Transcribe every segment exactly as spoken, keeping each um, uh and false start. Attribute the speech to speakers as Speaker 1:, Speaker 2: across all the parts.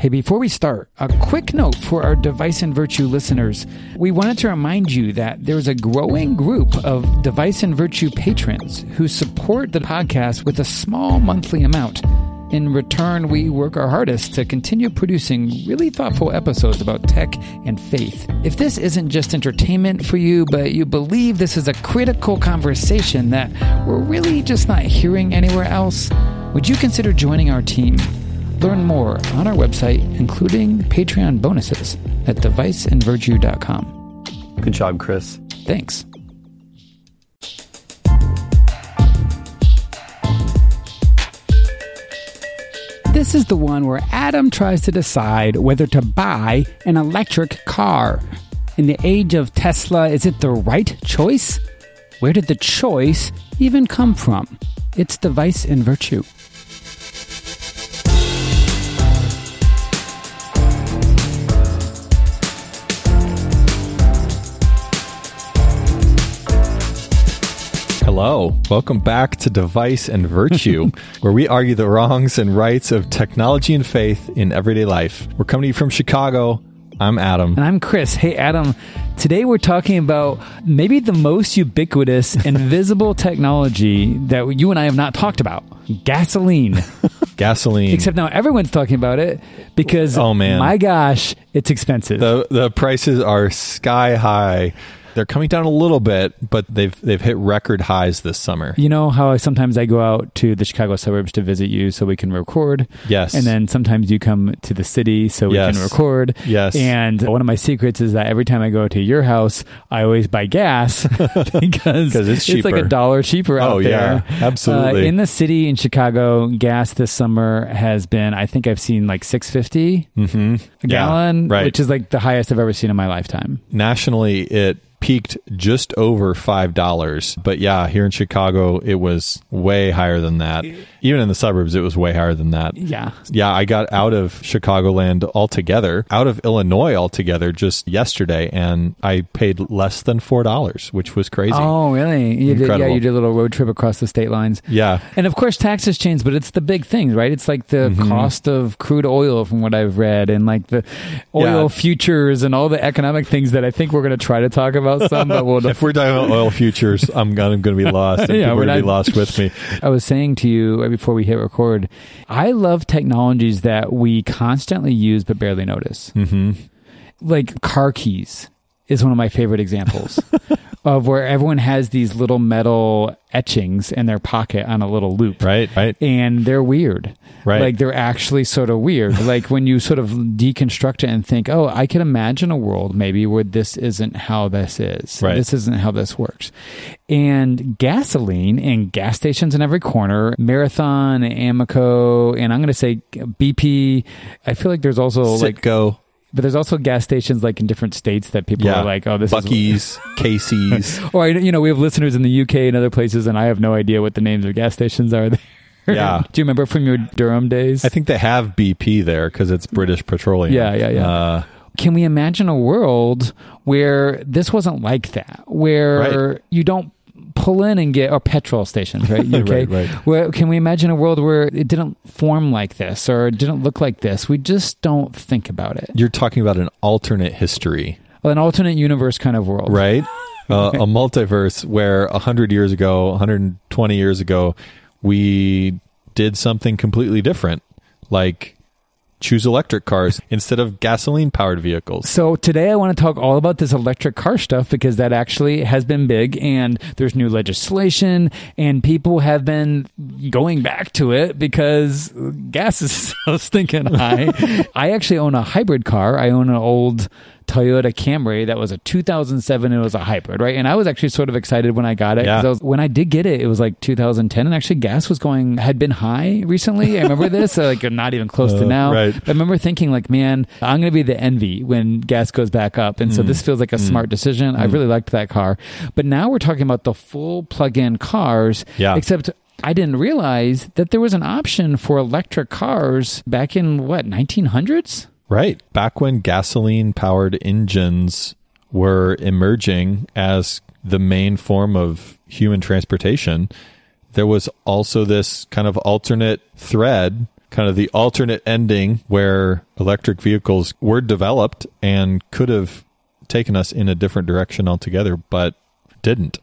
Speaker 1: Hey, before we start, a quick note for our Device and Virtue listeners. We wanted to remind you that there's a growing group of Device and Virtue patrons who support the podcast with a small monthly amount. In return, we work our hardest to continue producing really thoughtful episodes about tech and faith. If this isn't just entertainment for you, but you believe this is a critical conversation that we're really just not hearing anywhere else, would you consider joining our team? Learn more on our website, including Patreon bonuses at device and virtue dot com.
Speaker 2: Good job, Chris.
Speaker 1: Thanks. This is the one where Adam tries to decide whether to buy an electric car. In the age of Tesla, is it the right choice? Where did the choice even come from? It's Device and Virtue.
Speaker 2: Hello. Welcome back to Device and Virtue, where we argue the wrongs and rights of technology and faith in everyday life. We're coming to you from Chicago. I'm Adam.
Speaker 1: And I'm Chris. Hey, Adam. Today we're talking about maybe the most ubiquitous and visible technology that you and I have not talked about. Gasoline.
Speaker 2: Gasoline.
Speaker 1: Except now everyone's talking about it because,
Speaker 2: oh man,
Speaker 1: my gosh, it's expensive.
Speaker 2: The the prices are sky high. They're coming down a little bit, but they've they've hit record highs this summer.
Speaker 1: You know how sometimes I go out to the Chicago suburbs to visit you so we can record?
Speaker 2: Yes.
Speaker 1: And then sometimes you come to the city so we
Speaker 2: yes.
Speaker 1: can record.
Speaker 2: Yes.
Speaker 1: And one of my secrets is that every time I go to your house, I always buy gas because
Speaker 2: it's,
Speaker 1: it's like a dollar cheaper out
Speaker 2: oh,
Speaker 1: there.
Speaker 2: Yeah, absolutely.
Speaker 1: Uh, in the city in Chicago, gas this summer has been, I think I've seen like six fifty
Speaker 2: mm-hmm.
Speaker 1: a gallon,
Speaker 2: yeah, right.
Speaker 1: which is like the highest I've ever seen in my lifetime.
Speaker 2: Nationally, it peaked just over five dollars. But yeah, here in Chicago, it was way higher than that. Even in the suburbs, it was way higher than that.
Speaker 1: Yeah.
Speaker 2: Yeah, I got out of Chicagoland altogether, out of Illinois altogether just yesterday, and I paid less than four dollars, which was crazy.
Speaker 1: Oh, really? You did, yeah, you did a little road trip across the state lines.
Speaker 2: Yeah.
Speaker 1: And of course, taxes change, but it's the big things, right? It's like the mm-hmm. cost of crude oil from what I've read, and like the oil yeah. futures and all the economic things that I think we're going to try to talk about some, but we'll
Speaker 2: if we're talking about oil futures, I'm going to be lost. And yeah, we're going to be lost with me.
Speaker 1: I was saying to you right before we hit record, I love technologies that we constantly use but barely notice.
Speaker 2: Mm-hmm.
Speaker 1: Like car keys is one of my favorite examples of where everyone has these little metal etchings in their pocket on a little loop.
Speaker 2: Right, right.
Speaker 1: And they're weird.
Speaker 2: Right.
Speaker 1: Like they're actually sort of weird. Like when you sort of deconstruct it and think, oh, I can imagine a world maybe where this isn't how this is.
Speaker 2: Right.
Speaker 1: This isn't how this works. And gasoline and gas stations in every corner, Marathon, Amoco, and I'm going to say B P. I feel like there's also
Speaker 2: Citgo.
Speaker 1: like... But there's also gas stations like in different states that people
Speaker 2: yeah.
Speaker 1: are like, oh, this
Speaker 2: Buc-ee's,
Speaker 1: is...
Speaker 2: Casey's.
Speaker 1: Or, you know, we have listeners in the U K and other places, and I have no idea what the names of gas stations are there.
Speaker 2: Yeah.
Speaker 1: Do you remember from your Durham days?
Speaker 2: I think they have B P there because it's British Petroleum.
Speaker 1: Yeah, yeah, yeah. Uh, Can we imagine a world where this wasn't like that? Where right. you don't pull in and get, or petrol stations, right? U K.
Speaker 2: right, right.
Speaker 1: Where, can we imagine a world where it didn't form like this or it didn't look like this? We just don't think about it.
Speaker 2: You're talking about an alternate history.
Speaker 1: Well, an alternate universe kind of world.
Speaker 2: Right? uh, a multiverse where one hundred years ago, one hundred twenty years ago, we did something completely different. Like choose electric cars instead of gasoline-powered vehicles.
Speaker 1: So today I want to talk all about this electric car stuff because that actually has been big and there's new legislation and people have been going back to it because gas is so stinking high. I actually own a hybrid car. I own an old Toyota Camry that was a two thousand seven. It was a hybrid, right? And I was actually sort of excited when I got it.
Speaker 2: Yeah.
Speaker 1: I was, when I did get it, it was like two thousand ten, and actually gas was going, had been high recently. I remember this, uh, like not even close uh, to now.
Speaker 2: Right.
Speaker 1: I remember thinking like, man, I'm going to be the envy when gas goes back up. And so mm. this feels like a mm. smart decision. Mm. I really liked that car. But now we're talking about the full plug-in cars,
Speaker 2: yeah.
Speaker 1: except I didn't realize that there was an option for electric cars back in what, nineteen hundreds?
Speaker 2: Right. Back when gasoline-powered engines were emerging as the main form of human transportation, there was also this kind of alternate thread kind of the alternate ending where electric vehicles were developed and could have taken us in a different direction altogether, but didn't.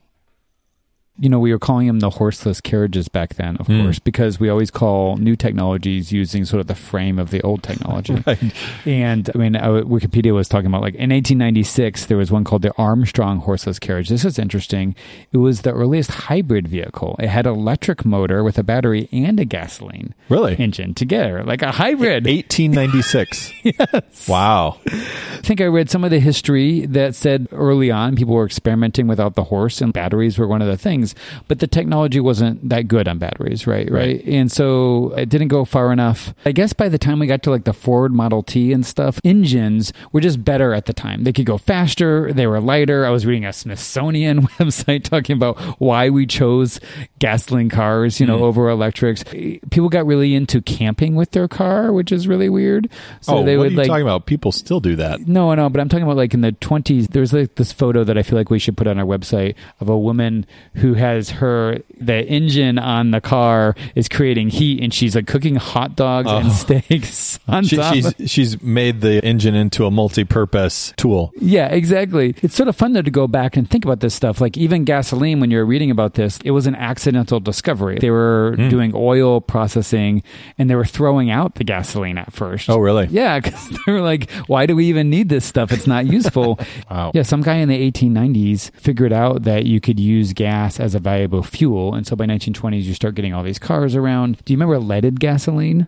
Speaker 1: You know, we were calling them the horseless carriages back then, of mm. course, because we always call new technologies using sort of the frame of the old technology. Right. And I mean, uh, Wikipedia was talking about, like, in eighteen ninety-six, there was one called the Armstrong horseless carriage. This is interesting. It was the earliest hybrid vehicle. It had an electric motor with a battery and a gasoline
Speaker 2: really?
Speaker 1: engine together, like a hybrid.
Speaker 2: eighteen ninety-six.
Speaker 1: Yes.
Speaker 2: Wow.
Speaker 1: I think I read some of the history that said early on people were experimenting without the horse, and batteries were one of the things. But the technology wasn't that good on batteries, right? Right. right? And so it didn't go far enough. I guess by the time we got to like the Ford Model T and stuff, engines were just better at the time. They could go faster. They were lighter. I was reading a Smithsonian website talking about why we chose gasoline cars, you know, mm. over electrics. People got really into camping with their car, which is really weird. So
Speaker 2: oh,
Speaker 1: they
Speaker 2: what
Speaker 1: would,
Speaker 2: are you
Speaker 1: like,
Speaker 2: talking about? People still do that.
Speaker 1: No, no, but I'm talking about like in the twenties, there's like this photo that I feel like we should put on our website of a woman who has her, the engine on the car is creating heat, and she's like cooking hot dogs oh. and steaks on
Speaker 2: she,
Speaker 1: top.
Speaker 2: She's, she's made the engine into a multi-purpose tool.
Speaker 1: Yeah, exactly. It's sort of fun though to go back and think about this stuff. Like even gasoline, when you're reading about this, it was an accidental discovery. They were mm. doing oil processing, and they were throwing out the gasoline at first.
Speaker 2: Oh, really?
Speaker 1: Yeah, because they were like, why do we even need this stuff? It's not useful.
Speaker 2: Wow.
Speaker 1: Yeah, some guy in the eighteen nineties figured out that you could use gas as a valuable fuel, and so by nineteen twenties you start getting all these cars around. Do you remember leaded gasoline?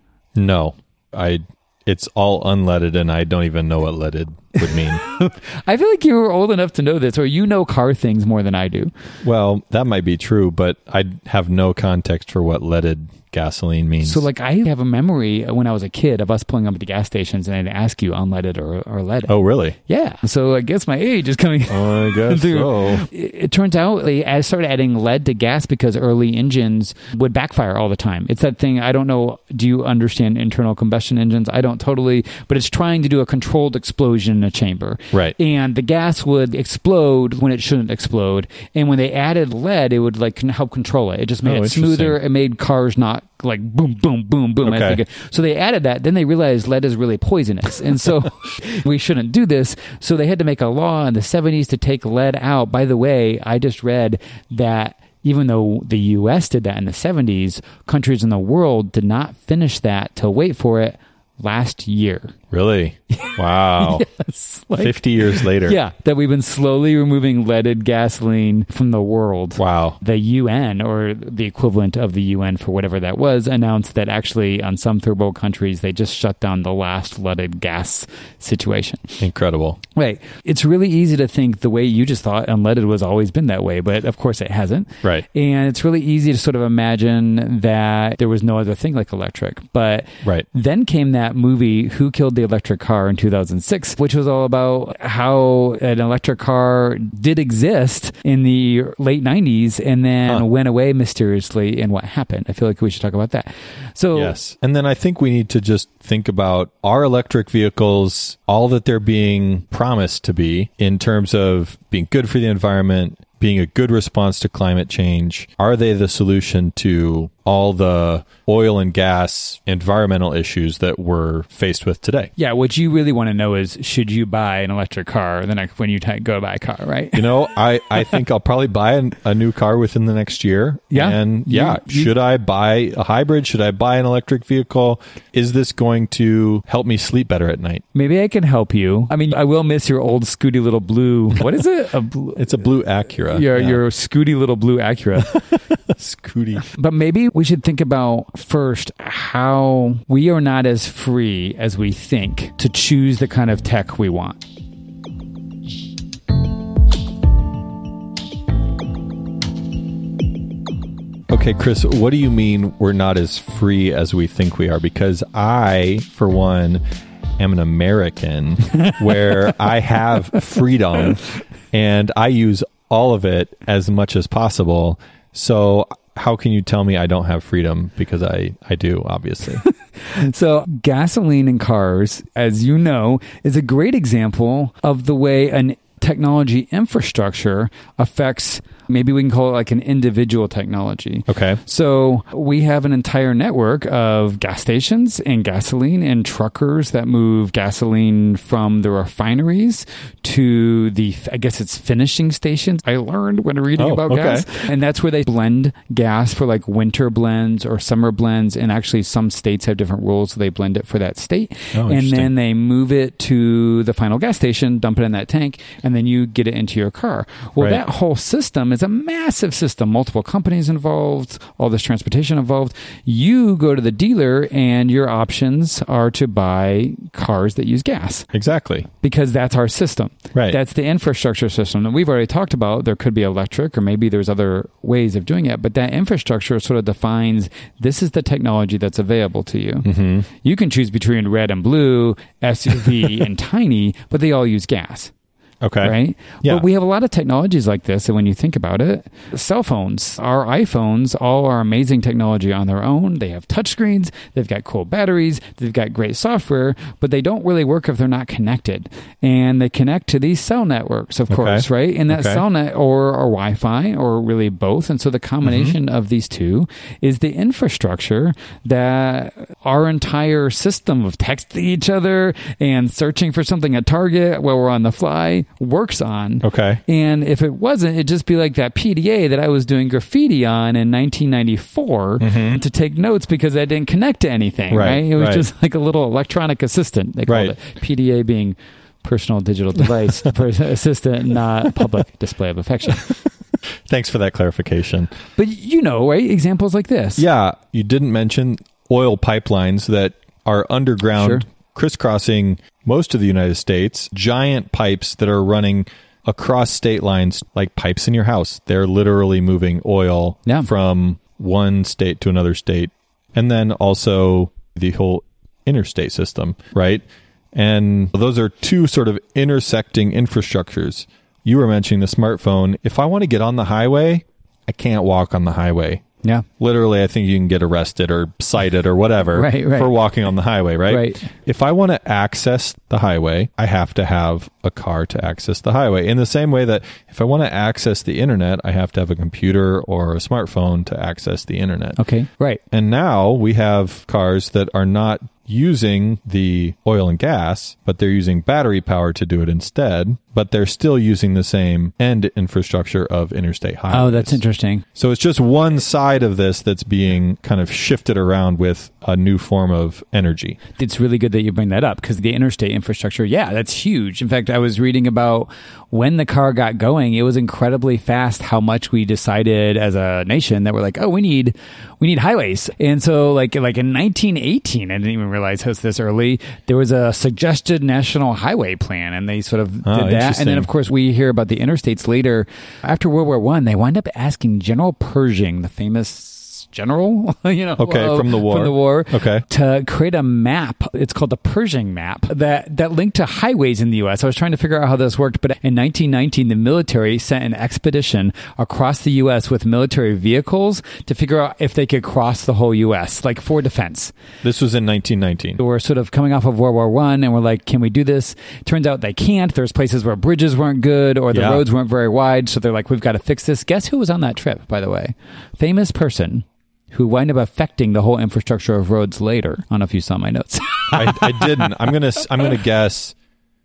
Speaker 2: No, I. It's all unleaded, and I don't even know what leaded would mean.
Speaker 1: I feel like you were old enough to know this, or you know car things more than I do.
Speaker 2: Well, that might be true, but I have no context for what leaded gasoline means.
Speaker 1: So, like, I have a memory when I was a kid of us pulling up at the gas stations and I'd ask you unleaded or, or leaded.
Speaker 2: Oh, really?
Speaker 1: Yeah. So I guess my age is coming.
Speaker 2: Oh, I guess so.
Speaker 1: It, it turns out they started adding lead to gas because early engines would backfire all the time. It's that thing, I don't know, do you understand internal combustion engines? I don't totally, but it's trying to do a controlled explosion in a chamber.
Speaker 2: Right.
Speaker 1: And the gas would explode when it shouldn't explode. And when they added lead, it would like help control it. It just made
Speaker 2: oh,
Speaker 1: it smoother. It made cars not like boom, boom, boom, boom.
Speaker 2: Okay.
Speaker 1: So they added that. Then they realized lead is really poisonous. And so we shouldn't do this. So they had to make a law in the seventies to take lead out. By the way, I just read that even though the U S did that in the seventies, countries in the world did not finish that till, wait for it, last year.
Speaker 2: Really? Wow.
Speaker 1: Yes. Like,
Speaker 2: fifty years later.
Speaker 1: Yeah. That we've been slowly removing leaded gasoline from the world.
Speaker 2: Wow.
Speaker 1: The U N, or the equivalent of the U N for whatever that was, announced that actually on some third world countries, they just shut down the last leaded gas situation.
Speaker 2: Incredible.
Speaker 1: Right. It's really easy to think the way you just thought unleaded was always been that way, but of course it hasn't.
Speaker 2: Right.
Speaker 1: And it's really easy to sort of imagine that there was no other thing like electric. But
Speaker 2: right.
Speaker 1: then came that movie, Who Killed the Electric Car, in two thousand six, which was all about how an electric car did exist in the late nineties and then huh. went away mysteriously, and what happened. I feel like we should talk about that. So
Speaker 2: yes. And then I think we need to just think about, are electric vehicles all that they're being promised to be in terms of being good for the environment, being a good response to climate change? Are they the solution to all the oil and gas environmental issues that we're faced with today?
Speaker 1: Yeah, what you really want to know is, should you buy an electric car the next when you t- go buy a car, right?
Speaker 2: You know, I, I think I'll probably buy an, a new car within the next year.
Speaker 1: Yeah.
Speaker 2: And yeah, you, you, should I buy a hybrid? Should I buy an electric vehicle? Is this going to help me sleep better at night?
Speaker 1: Maybe I can help you. I mean, I will miss your old scooty little blue. What is it? A blue,
Speaker 2: it's a blue Acura.
Speaker 1: Your,
Speaker 2: yeah.
Speaker 1: your scooty little blue Acura.
Speaker 2: Scooty.
Speaker 1: But maybe we should think about first how we are not as free as we think to choose the kind of tech we want.
Speaker 2: Okay, Chris, what do you mean we're not as free as we think we are? Because I, for one, am an American where I have freedom and I use all of it as much as possible. So how can you tell me I don't have freedom? Because I, I do, obviously.
Speaker 1: So gasoline in cars, as you know, is a great example of the way an technology infrastructure affects Maybe we can call it like an individual technology.
Speaker 2: Okay.
Speaker 1: So we have an entire network of gas stations and gasoline and truckers that move gasoline from the refineries to the, I guess it's finishing stations. I learned when reading
Speaker 2: Oh,
Speaker 1: about
Speaker 2: okay.
Speaker 1: gas. And that's where they blend gas for like winter blends or summer blends. And actually some states have different rules, so they blend it for that state.
Speaker 2: Oh,
Speaker 1: and
Speaker 2: interesting.
Speaker 1: then they move it to the final gas station, dump it in that tank, and then you get it into your car. Well,
Speaker 2: Right.
Speaker 1: that whole system is a massive system, multiple companies involved, all this transportation involved. You go to the dealer and your options are to buy cars that use gas
Speaker 2: Exactly.
Speaker 1: because that's our system.
Speaker 2: Right.
Speaker 1: That's the infrastructure system. And we've already talked about there could be electric or maybe there's other ways of doing it, but that infrastructure sort of defines this is the technology that's available to you.
Speaker 2: Mm-hmm.
Speaker 1: You can choose between red and blue, S U V and tiny, but they all use gas.
Speaker 2: Okay.
Speaker 1: Right?
Speaker 2: Yeah.
Speaker 1: But we have a lot of technologies like this. And when you think about it, cell phones, our iPhones, all are amazing technology on their own. They have touchscreens. They've got cool batteries. They've got great software, but they don't really work if they're not connected. And they connect to these cell networks, of
Speaker 2: Okay.
Speaker 1: course, right? And that
Speaker 2: Okay.
Speaker 1: cell net or, or Wi-Fi or really both. And so the combination
Speaker 2: Mm-hmm.
Speaker 1: of these two is the infrastructure that our entire system of texting each other and searching for something at Target while we're on the fly works on.
Speaker 2: Okay.
Speaker 1: And if it wasn't, it'd just be like that P D A that I was doing graffiti on in nineteen ninety-four
Speaker 2: Mhm.
Speaker 1: to take notes because I didn't connect to anything,
Speaker 2: Right,
Speaker 1: right? It was
Speaker 2: right.
Speaker 1: just like a little electronic assistant. They called
Speaker 2: Right.
Speaker 1: it. P D A being personal digital device assistant, not public display of affection.
Speaker 2: Thanks for that clarification.
Speaker 1: But you know, right? Examples like this.
Speaker 2: Yeah, you didn't mention oil pipelines that are underground,
Speaker 1: Sure.
Speaker 2: crisscrossing most of the United States. Giant pipes that are running across state lines, like pipes in your house. They're literally moving oil
Speaker 1: Yeah.
Speaker 2: from one state to another state. And then also the whole interstate system, right? And those are two sort of intersecting infrastructures. You were mentioning the smartphone. If I want to get on the highway, I can't walk on the highway.
Speaker 1: Yeah.
Speaker 2: Literally, I think you can get arrested or cited or whatever
Speaker 1: Right, right.
Speaker 2: for walking on the highway, right?
Speaker 1: Right.
Speaker 2: If I want to access the highway, I have to have a car to access the highway. In the same way that if I want to access the internet, I have to have a computer or a smartphone to access the internet.
Speaker 1: Okay. Right.
Speaker 2: And now we have cars that are not using the oil and gas, but they're using battery power to do it instead, but they're still using the same end infrastructure of interstate highways.
Speaker 1: Oh, that's interesting.
Speaker 2: So it's just one side of this that's being kind of shifted around with a new form of energy.
Speaker 1: It's really good that you bring that up because the interstate infrastructure, yeah, that's huge. In fact, I was reading about when the car got going, it was incredibly fast how much we decided as a nation that we're like, oh, we need we need highways. And so like like in nineteen eighteen, I didn't even realize it was this early, there was a suggested national highway plan and they sort of
Speaker 2: Oh,
Speaker 1: did that. And
Speaker 2: interesting.
Speaker 1: then of course we hear about the interstates later. After World War One, they wind up asking General Pershing, the famous general, you know,
Speaker 2: Okay,
Speaker 1: uh,
Speaker 2: from the war.
Speaker 1: from the war,
Speaker 2: Okay.
Speaker 1: to create a map. It's called the Pershing map that, that linked to highways in the U S. I was trying to figure out how this worked, but in nineteen nineteen, the military sent an expedition across the U S with military vehicles to figure out if they could cross the whole U S, like for defense.
Speaker 2: This was in nineteen nineteen.
Speaker 1: We're sort of coming off of World War One, and we're like, can we do this? Turns out they can't. There's places where bridges weren't good or the
Speaker 2: Yeah.
Speaker 1: roads weren't very wide, so they're like, we've got to fix this. Guess who was on that trip, by the way? Famous person who wind up affecting the whole infrastructure of roads later. I don't know if you saw my notes.
Speaker 2: I, I didn't. I'm gonna. I'm gonna guess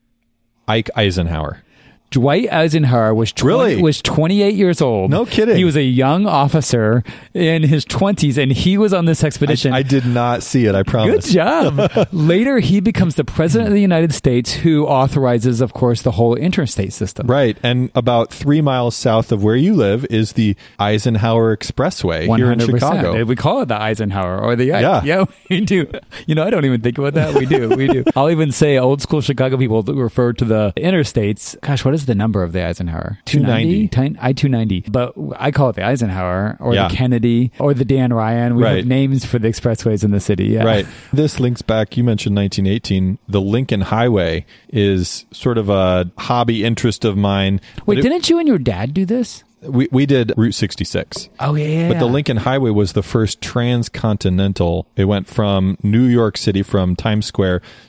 Speaker 2: Ike Eisenhower.
Speaker 1: Dwight Eisenhower was twenty,
Speaker 2: Really?
Speaker 1: was twenty-eight years old.
Speaker 2: No kidding.
Speaker 1: He was a young officer in his twenties, and he was on this expedition.
Speaker 2: I, I did not see it. I
Speaker 1: Good
Speaker 2: promise.
Speaker 1: job. Later, he becomes the president of the United States, who authorizes, of course, the whole interstate system.
Speaker 2: Right, and about three miles south of where you live is the Eisenhower Expressway here in Chicago.
Speaker 1: We call it the Eisenhower or the
Speaker 2: Yeah.
Speaker 1: yeah, we do. You know, I don't even think about that. We do, we do. I'll even say old school Chicago people refer to the interstates. Gosh, what is the number of the Eisenhower?
Speaker 2: two ninety.
Speaker 1: I two ninety. But I call it the Eisenhower or
Speaker 2: Yeah.
Speaker 1: the Kennedy or the Dan Ryan. We
Speaker 2: Right.
Speaker 1: have names for the expressways in the city. Yeah.
Speaker 2: Right. This links back, you mentioned nineteen eighteen. The Lincoln Highway is sort of a hobby interest of mine.
Speaker 1: Wait,
Speaker 2: But it-
Speaker 1: didn't you and your dad do this?
Speaker 2: we, we did Route sixty-six.
Speaker 1: Oh, yeah.
Speaker 2: But the Lincoln Highway was the first transcontinental. It went from New York City, from Times Square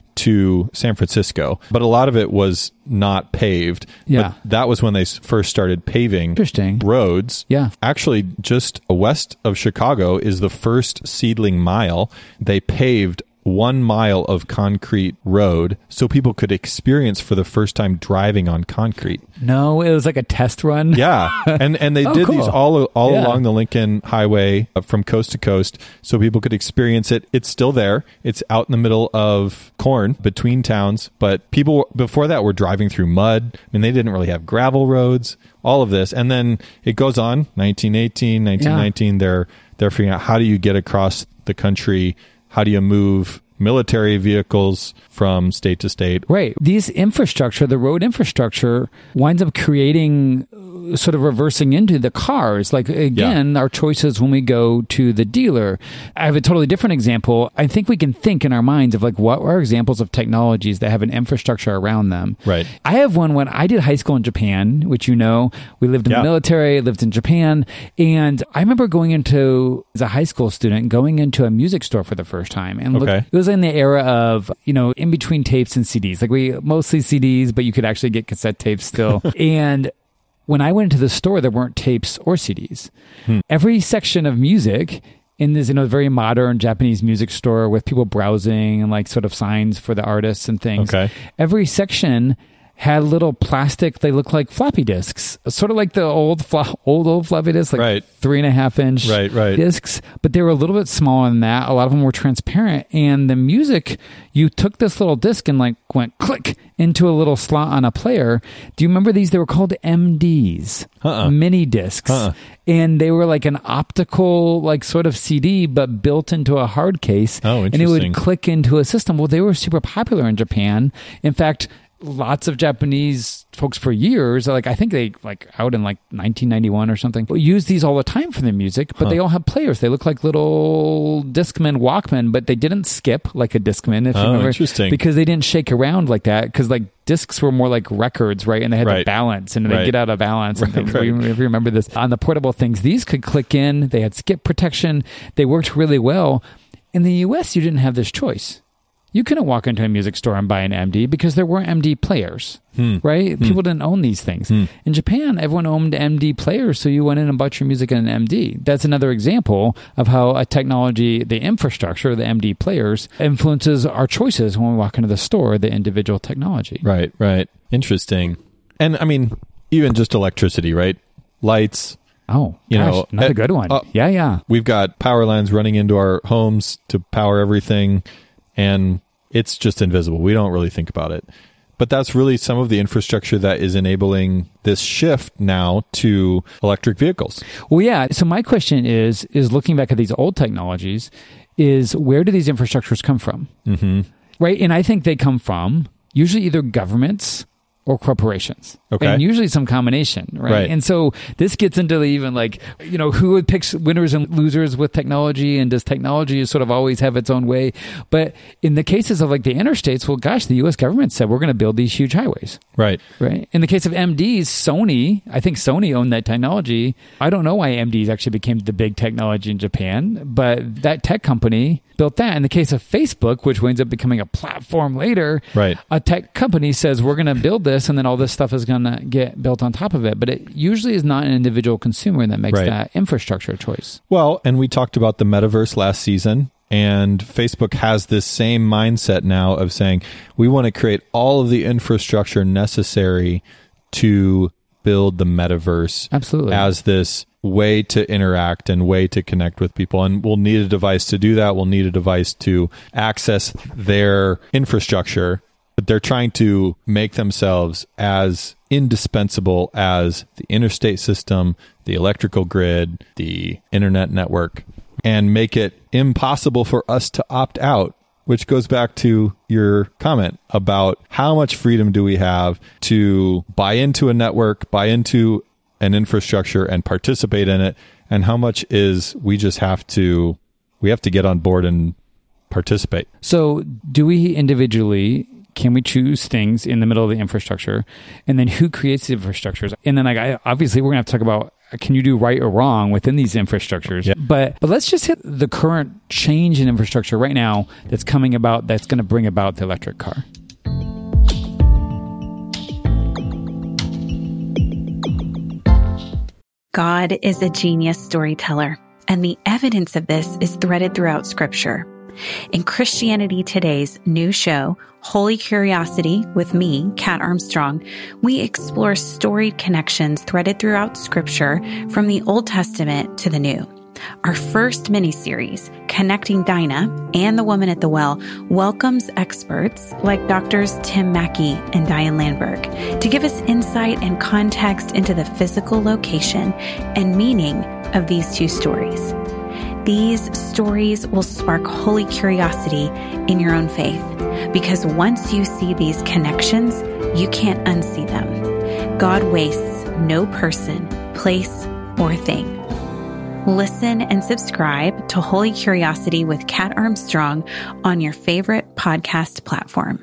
Speaker 2: to San Francisco, but a lot of it was not paved.
Speaker 1: Yeah.
Speaker 2: But that was when they s- first started paving
Speaker 1: Interesting.
Speaker 2: roads.
Speaker 1: Yeah.
Speaker 2: Actually, just west of Chicago is the first seedling mile. They paved one mile of concrete road so people could experience for the first time driving on concrete.
Speaker 1: No, it was like a test run.
Speaker 2: Yeah. And and they
Speaker 1: Oh,
Speaker 2: did
Speaker 1: cool.
Speaker 2: these all all
Speaker 1: Yeah.
Speaker 2: along the Lincoln Highway uh, from coast to coast so people could experience it. It's still there. It's out in the middle of corn between towns, but people before that were driving through mud. I mean, they didn't really have gravel roads, all of this. And then it goes on, nineteen eighteen, nineteen nineteen, yeah. they're they're figuring out how do you get across the country? How do you move military vehicles from state to state?
Speaker 1: Right. These infrastructure, the road infrastructure, winds up creating, uh, sort of reversing into the cars. Like, again, yeah. our choices when we go to the dealer. I have a totally different example. I think we can think in our minds of like, what are examples of technologies that have an infrastructure around them?
Speaker 2: Right.
Speaker 1: I have one when I did high school in Japan, which you know, we lived in yeah. the military, lived in Japan. And I remember going into, as a high school student, going into a music store for the first time. And
Speaker 2: okay.
Speaker 1: look, it was in the era of, you know, in between tapes and C Ds. Like we mostly C Ds, but you could actually get cassette tapes still. And when I went into the store, there weren't tapes or C Ds. Hmm. Every section of music in this, you know, very modern Japanese music store with people browsing and like sort of signs for the artists and things.
Speaker 2: Okay.
Speaker 1: Every section had little plastic, they look like floppy disks, sort of like the old, flo- old, old floppy disks, like
Speaker 2: right.
Speaker 1: three and a half inch
Speaker 2: right, right.
Speaker 1: disks, but they were a little bit smaller than that. A lot of them were transparent. And the music, you took this little disc and like went click into a little slot on a player. Do you remember these? They were called M Ds,
Speaker 2: uh-uh.
Speaker 1: mini discs. Uh-uh. And they were like an optical, like sort of C D, but built into a hard case.
Speaker 2: Oh, interesting.
Speaker 1: And it would click into a system. Well, they were super popular in Japan. In fact, lots of Japanese folks for years, like I think they like out in like nineteen ninety-one or something, use these all the time for their music, but huh. they all have players. They look like little Discman Walkman, but they didn't skip like a Discman, if
Speaker 2: oh,
Speaker 1: you remember.
Speaker 2: Interesting.
Speaker 1: Because they didn't shake around like that, because like discs were more like records, right? And they had
Speaker 2: right.
Speaker 1: to balance, and they
Speaker 2: right.
Speaker 1: get out of balance.
Speaker 2: Right,
Speaker 1: and
Speaker 2: right.
Speaker 1: If you remember this, on the portable things, these could click in. They had skip protection. They worked really well. In the U S, you didn't have this choice. You couldn't walk into a music store and buy an M D because there weren't M D players,
Speaker 2: hmm.
Speaker 1: right?
Speaker 2: Hmm.
Speaker 1: People didn't own these things.
Speaker 2: Hmm.
Speaker 1: In Japan, everyone owned M D players, so you went in and bought your music in an M D. That's another example of how a technology, the infrastructure, the M D players, influences our choices when we walk into the store, the individual technology.
Speaker 2: Right, right. Interesting. And I mean, even just electricity, right? Lights.
Speaker 1: Oh,
Speaker 2: you
Speaker 1: gosh,
Speaker 2: know,
Speaker 1: another good one. Uh, yeah, yeah.
Speaker 2: We've got power lines running into our homes to power everything, and it's just invisible. We don't really think about it. But that's really some of the infrastructure that is enabling this shift now to electric vehicles.
Speaker 1: Well, yeah. So my question is, is looking back at these old technologies, is where do these infrastructures come from?
Speaker 2: Mm-hmm.
Speaker 1: Right? And I think they come from usually either governments or corporations.
Speaker 2: Okay.
Speaker 1: And usually some combination, right?
Speaker 2: Right.
Speaker 1: And so this gets into even like, you know, who picks winners and losers with technology, and does technology sort of always have its own way? But in the cases of like the interstates, well, gosh, the U S government said we're going to build these huge highways.
Speaker 2: Right.
Speaker 1: Right. In the case of M Ds, Sony, I think Sony owned that technology. I don't know why M Ds actually became the big technology in Japan, but that tech company built that. In the case of Facebook, which winds up becoming a platform later,
Speaker 2: right.
Speaker 1: a tech company says we're going to build this, and then all this stuff is going to get built on top of it. But it usually is not an individual consumer that makes
Speaker 2: right.
Speaker 1: that infrastructure choice.
Speaker 2: Well, and we talked about the metaverse last season, and Facebook has this same mindset now of saying we want to create all of the infrastructure necessary to build the metaverse.
Speaker 1: Absolutely.
Speaker 2: As this way to interact and way to connect with people. And we'll need a device to do that. We'll need a device to access their infrastructure. But they're trying to make themselves as indispensable as the interstate system, the electrical grid, the internet network, and make it impossible for us to opt out, which goes back to your comment about how much freedom do we have to buy into a network, buy into an infrastructure and participate in it, and how much is we just have to we have to get on board and participate.
Speaker 1: So do we individually, can we choose things in the middle of the infrastructure? And then who creates the infrastructures? And then like I, obviously we're going to have to talk about can you do right or wrong within these infrastructures?
Speaker 2: Yeah.
Speaker 1: But but let's just hit the current change in infrastructure right now that's coming about, that's going to bring about the electric car.
Speaker 3: God is a genius storyteller, and the evidence of this is threaded throughout Scripture. In Christianity Today's new show, Holy Curiosity, with me, Kat Armstrong, we explore storied connections threaded throughout Scripture from the Old Testament to the New. Our first mini-series, Connecting Dinah and the Woman at the Well, welcomes experts like Doctors Tim Mackey and Diane Landberg to give us insight and context into the physical location and meaning of these two stories. These stories will spark holy curiosity in your own faith, because once you see these connections, you can't unsee them. God wastes no person, place, or thing. Listen and subscribe to Holy Curiosity with Kat Armstrong on your favorite podcast platform.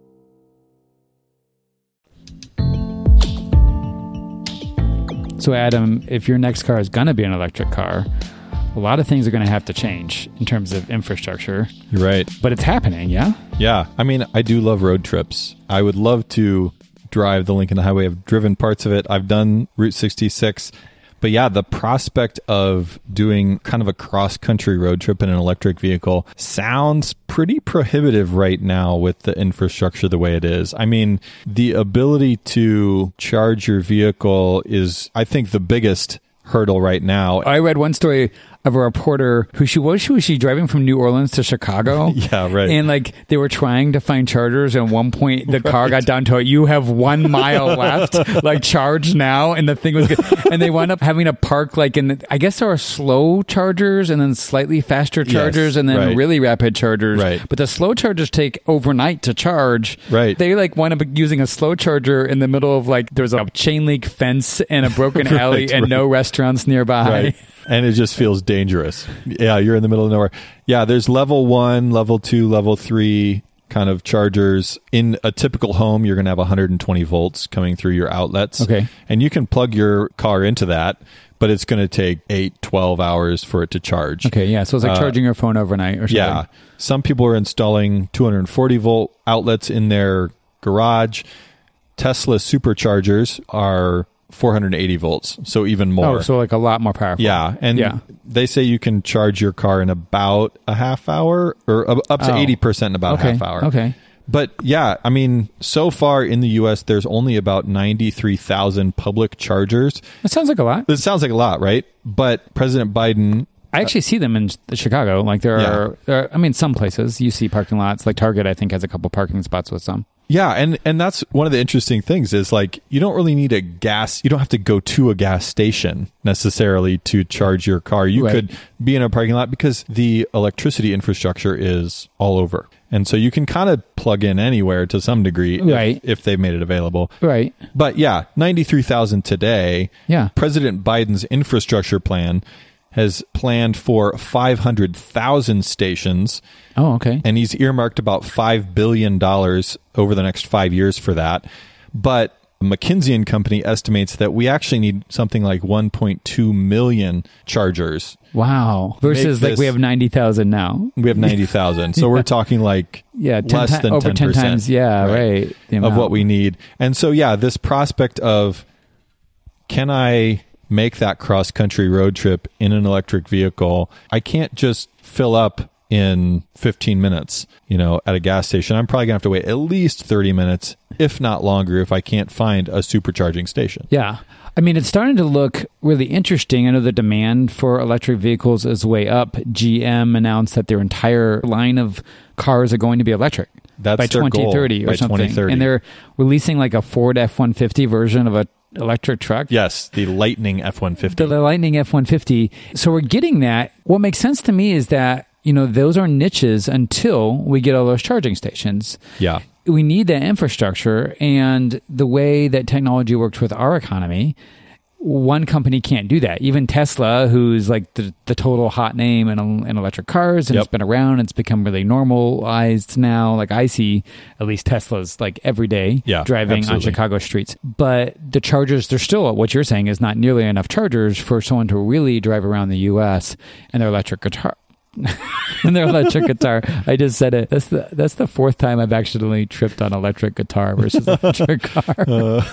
Speaker 1: So Adam, if your next car is going to be an electric car, a lot of things are going to have to change in terms of infrastructure.
Speaker 2: You're right.
Speaker 1: But it's happening, yeah?
Speaker 2: Yeah. I mean, I do love road trips. I would love to drive the Lincoln Highway. I've driven parts of it. I've done Route sixty-six. But yeah, the prospect of doing kind of a cross-country road trip in an electric vehicle sounds pretty prohibitive right now with the infrastructure the way it is. I mean, the ability to charge your vehicle is, I think, the biggest hurdle right now.
Speaker 1: I read one story of a reporter who she was, she was she driving from New Orleans to Chicago.
Speaker 2: Yeah, right.
Speaker 1: And like they were trying to find chargers, and at one point the right. car got down to, you have one mile left, like charge now. And the thing was good. And they wound up having to park like in, the, I guess there are slow chargers and then slightly faster chargers, yes, and then right. really rapid chargers.
Speaker 2: Right.
Speaker 1: But the slow chargers take overnight to charge.
Speaker 2: Right.
Speaker 1: They like wound up using a slow charger in the middle of like, there was a chain link fence and a broken right, alley and right. no restaurants nearby.
Speaker 2: Right. And it just feels dangerous. Yeah, you're in the middle of nowhere. Yeah, there's level one, level two, level three kind of chargers. In a typical home, you're going to have one hundred twenty volts coming through your outlets.
Speaker 1: Okay.
Speaker 2: And you can plug your car into that, but it's going to take eight, twelve hours for it to charge.
Speaker 1: Okay, yeah. So it's like uh, charging your phone overnight or something.
Speaker 2: Yeah. Some people are installing two hundred forty volt outlets in their garage. Tesla superchargers are four hundred eighty volts, so even more.
Speaker 1: Oh, so like a lot more powerful.
Speaker 2: Yeah, and yeah. they say you can charge your car in about a half hour, or up to oh. eighty percent in about
Speaker 1: okay.
Speaker 2: a half hour.
Speaker 1: Okay.
Speaker 2: But yeah, I mean, so far in the U S, there's only about ninety-three thousand public chargers.
Speaker 1: That sounds like a lot.
Speaker 2: It sounds like a lot, right? But President Biden...
Speaker 1: I actually see them in Chicago. Like there
Speaker 2: yeah.
Speaker 1: are, there are, I mean, some places you see parking lots. Like Target, I think, has a couple parking spots with some.
Speaker 2: Yeah, and, and that's one of the interesting things is like you don't really need a gas. You don't have to go to a gas station necessarily to charge your car. You right. could be in a parking lot because the electricity infrastructure is all over. And so you can kind of plug in anywhere to some degree
Speaker 1: right.
Speaker 2: if, if they've made it available.
Speaker 1: Right.
Speaker 2: But yeah, ninety-three thousand today.
Speaker 1: Yeah.
Speaker 2: President Biden's infrastructure plan has planned for five hundred thousand stations.
Speaker 1: Oh, okay.
Speaker 2: And he's earmarked about five billion dollars over the next five years for that. But McKinsey and Company estimates that we actually need something like one point two million chargers.
Speaker 1: Wow. Versus like we have ninety thousand now.
Speaker 2: We have ninety thousand. So yeah. we're talking like
Speaker 1: yeah, ten
Speaker 2: less than
Speaker 1: over
Speaker 2: ten percent.
Speaker 1: ten times, yeah, right.
Speaker 2: right of what we need. And so, yeah, this prospect of can I make that cross-country road trip in an electric vehicle, I can't just fill up in fifteen minutes, you know, at a gas station. I'm probably gonna have to wait at least thirty minutes, if not longer, if I can't find a supercharging station.
Speaker 1: Yeah. I mean, it's starting to look really interesting. I know the demand for electric vehicles is way up. G M announced that their entire line of cars are going to be electric.
Speaker 2: That's
Speaker 1: by
Speaker 2: their
Speaker 1: twenty thirty
Speaker 2: goal,
Speaker 1: or
Speaker 2: by
Speaker 1: something.
Speaker 2: twenty thirty.
Speaker 1: And they're releasing like a Ford F one fifty version of a electric truck.
Speaker 2: Yes, the Lightning F one fifty.
Speaker 1: The Lightning F one fifty. So we're getting that. What makes sense to me is that, you know, those are niches until we get all those charging stations.
Speaker 2: Yeah.
Speaker 1: We need that infrastructure, and the way that technology works with our economy, one company can't do that. Even Tesla, who's like the, the total hot name in, in electric cars, and
Speaker 2: Yep.
Speaker 1: it's been around, it's become really normalized now. Like I see at least Teslas like every day
Speaker 2: Yeah,
Speaker 1: driving
Speaker 2: absolutely.
Speaker 1: on Chicago streets. But the chargers, there's still, what you're saying is not nearly enough chargers for someone to really drive around the U S and their electric guitar. and their electric guitar. I just said it. That's the that's the fourth time I've accidentally tripped on electric guitar versus electric car. Uh.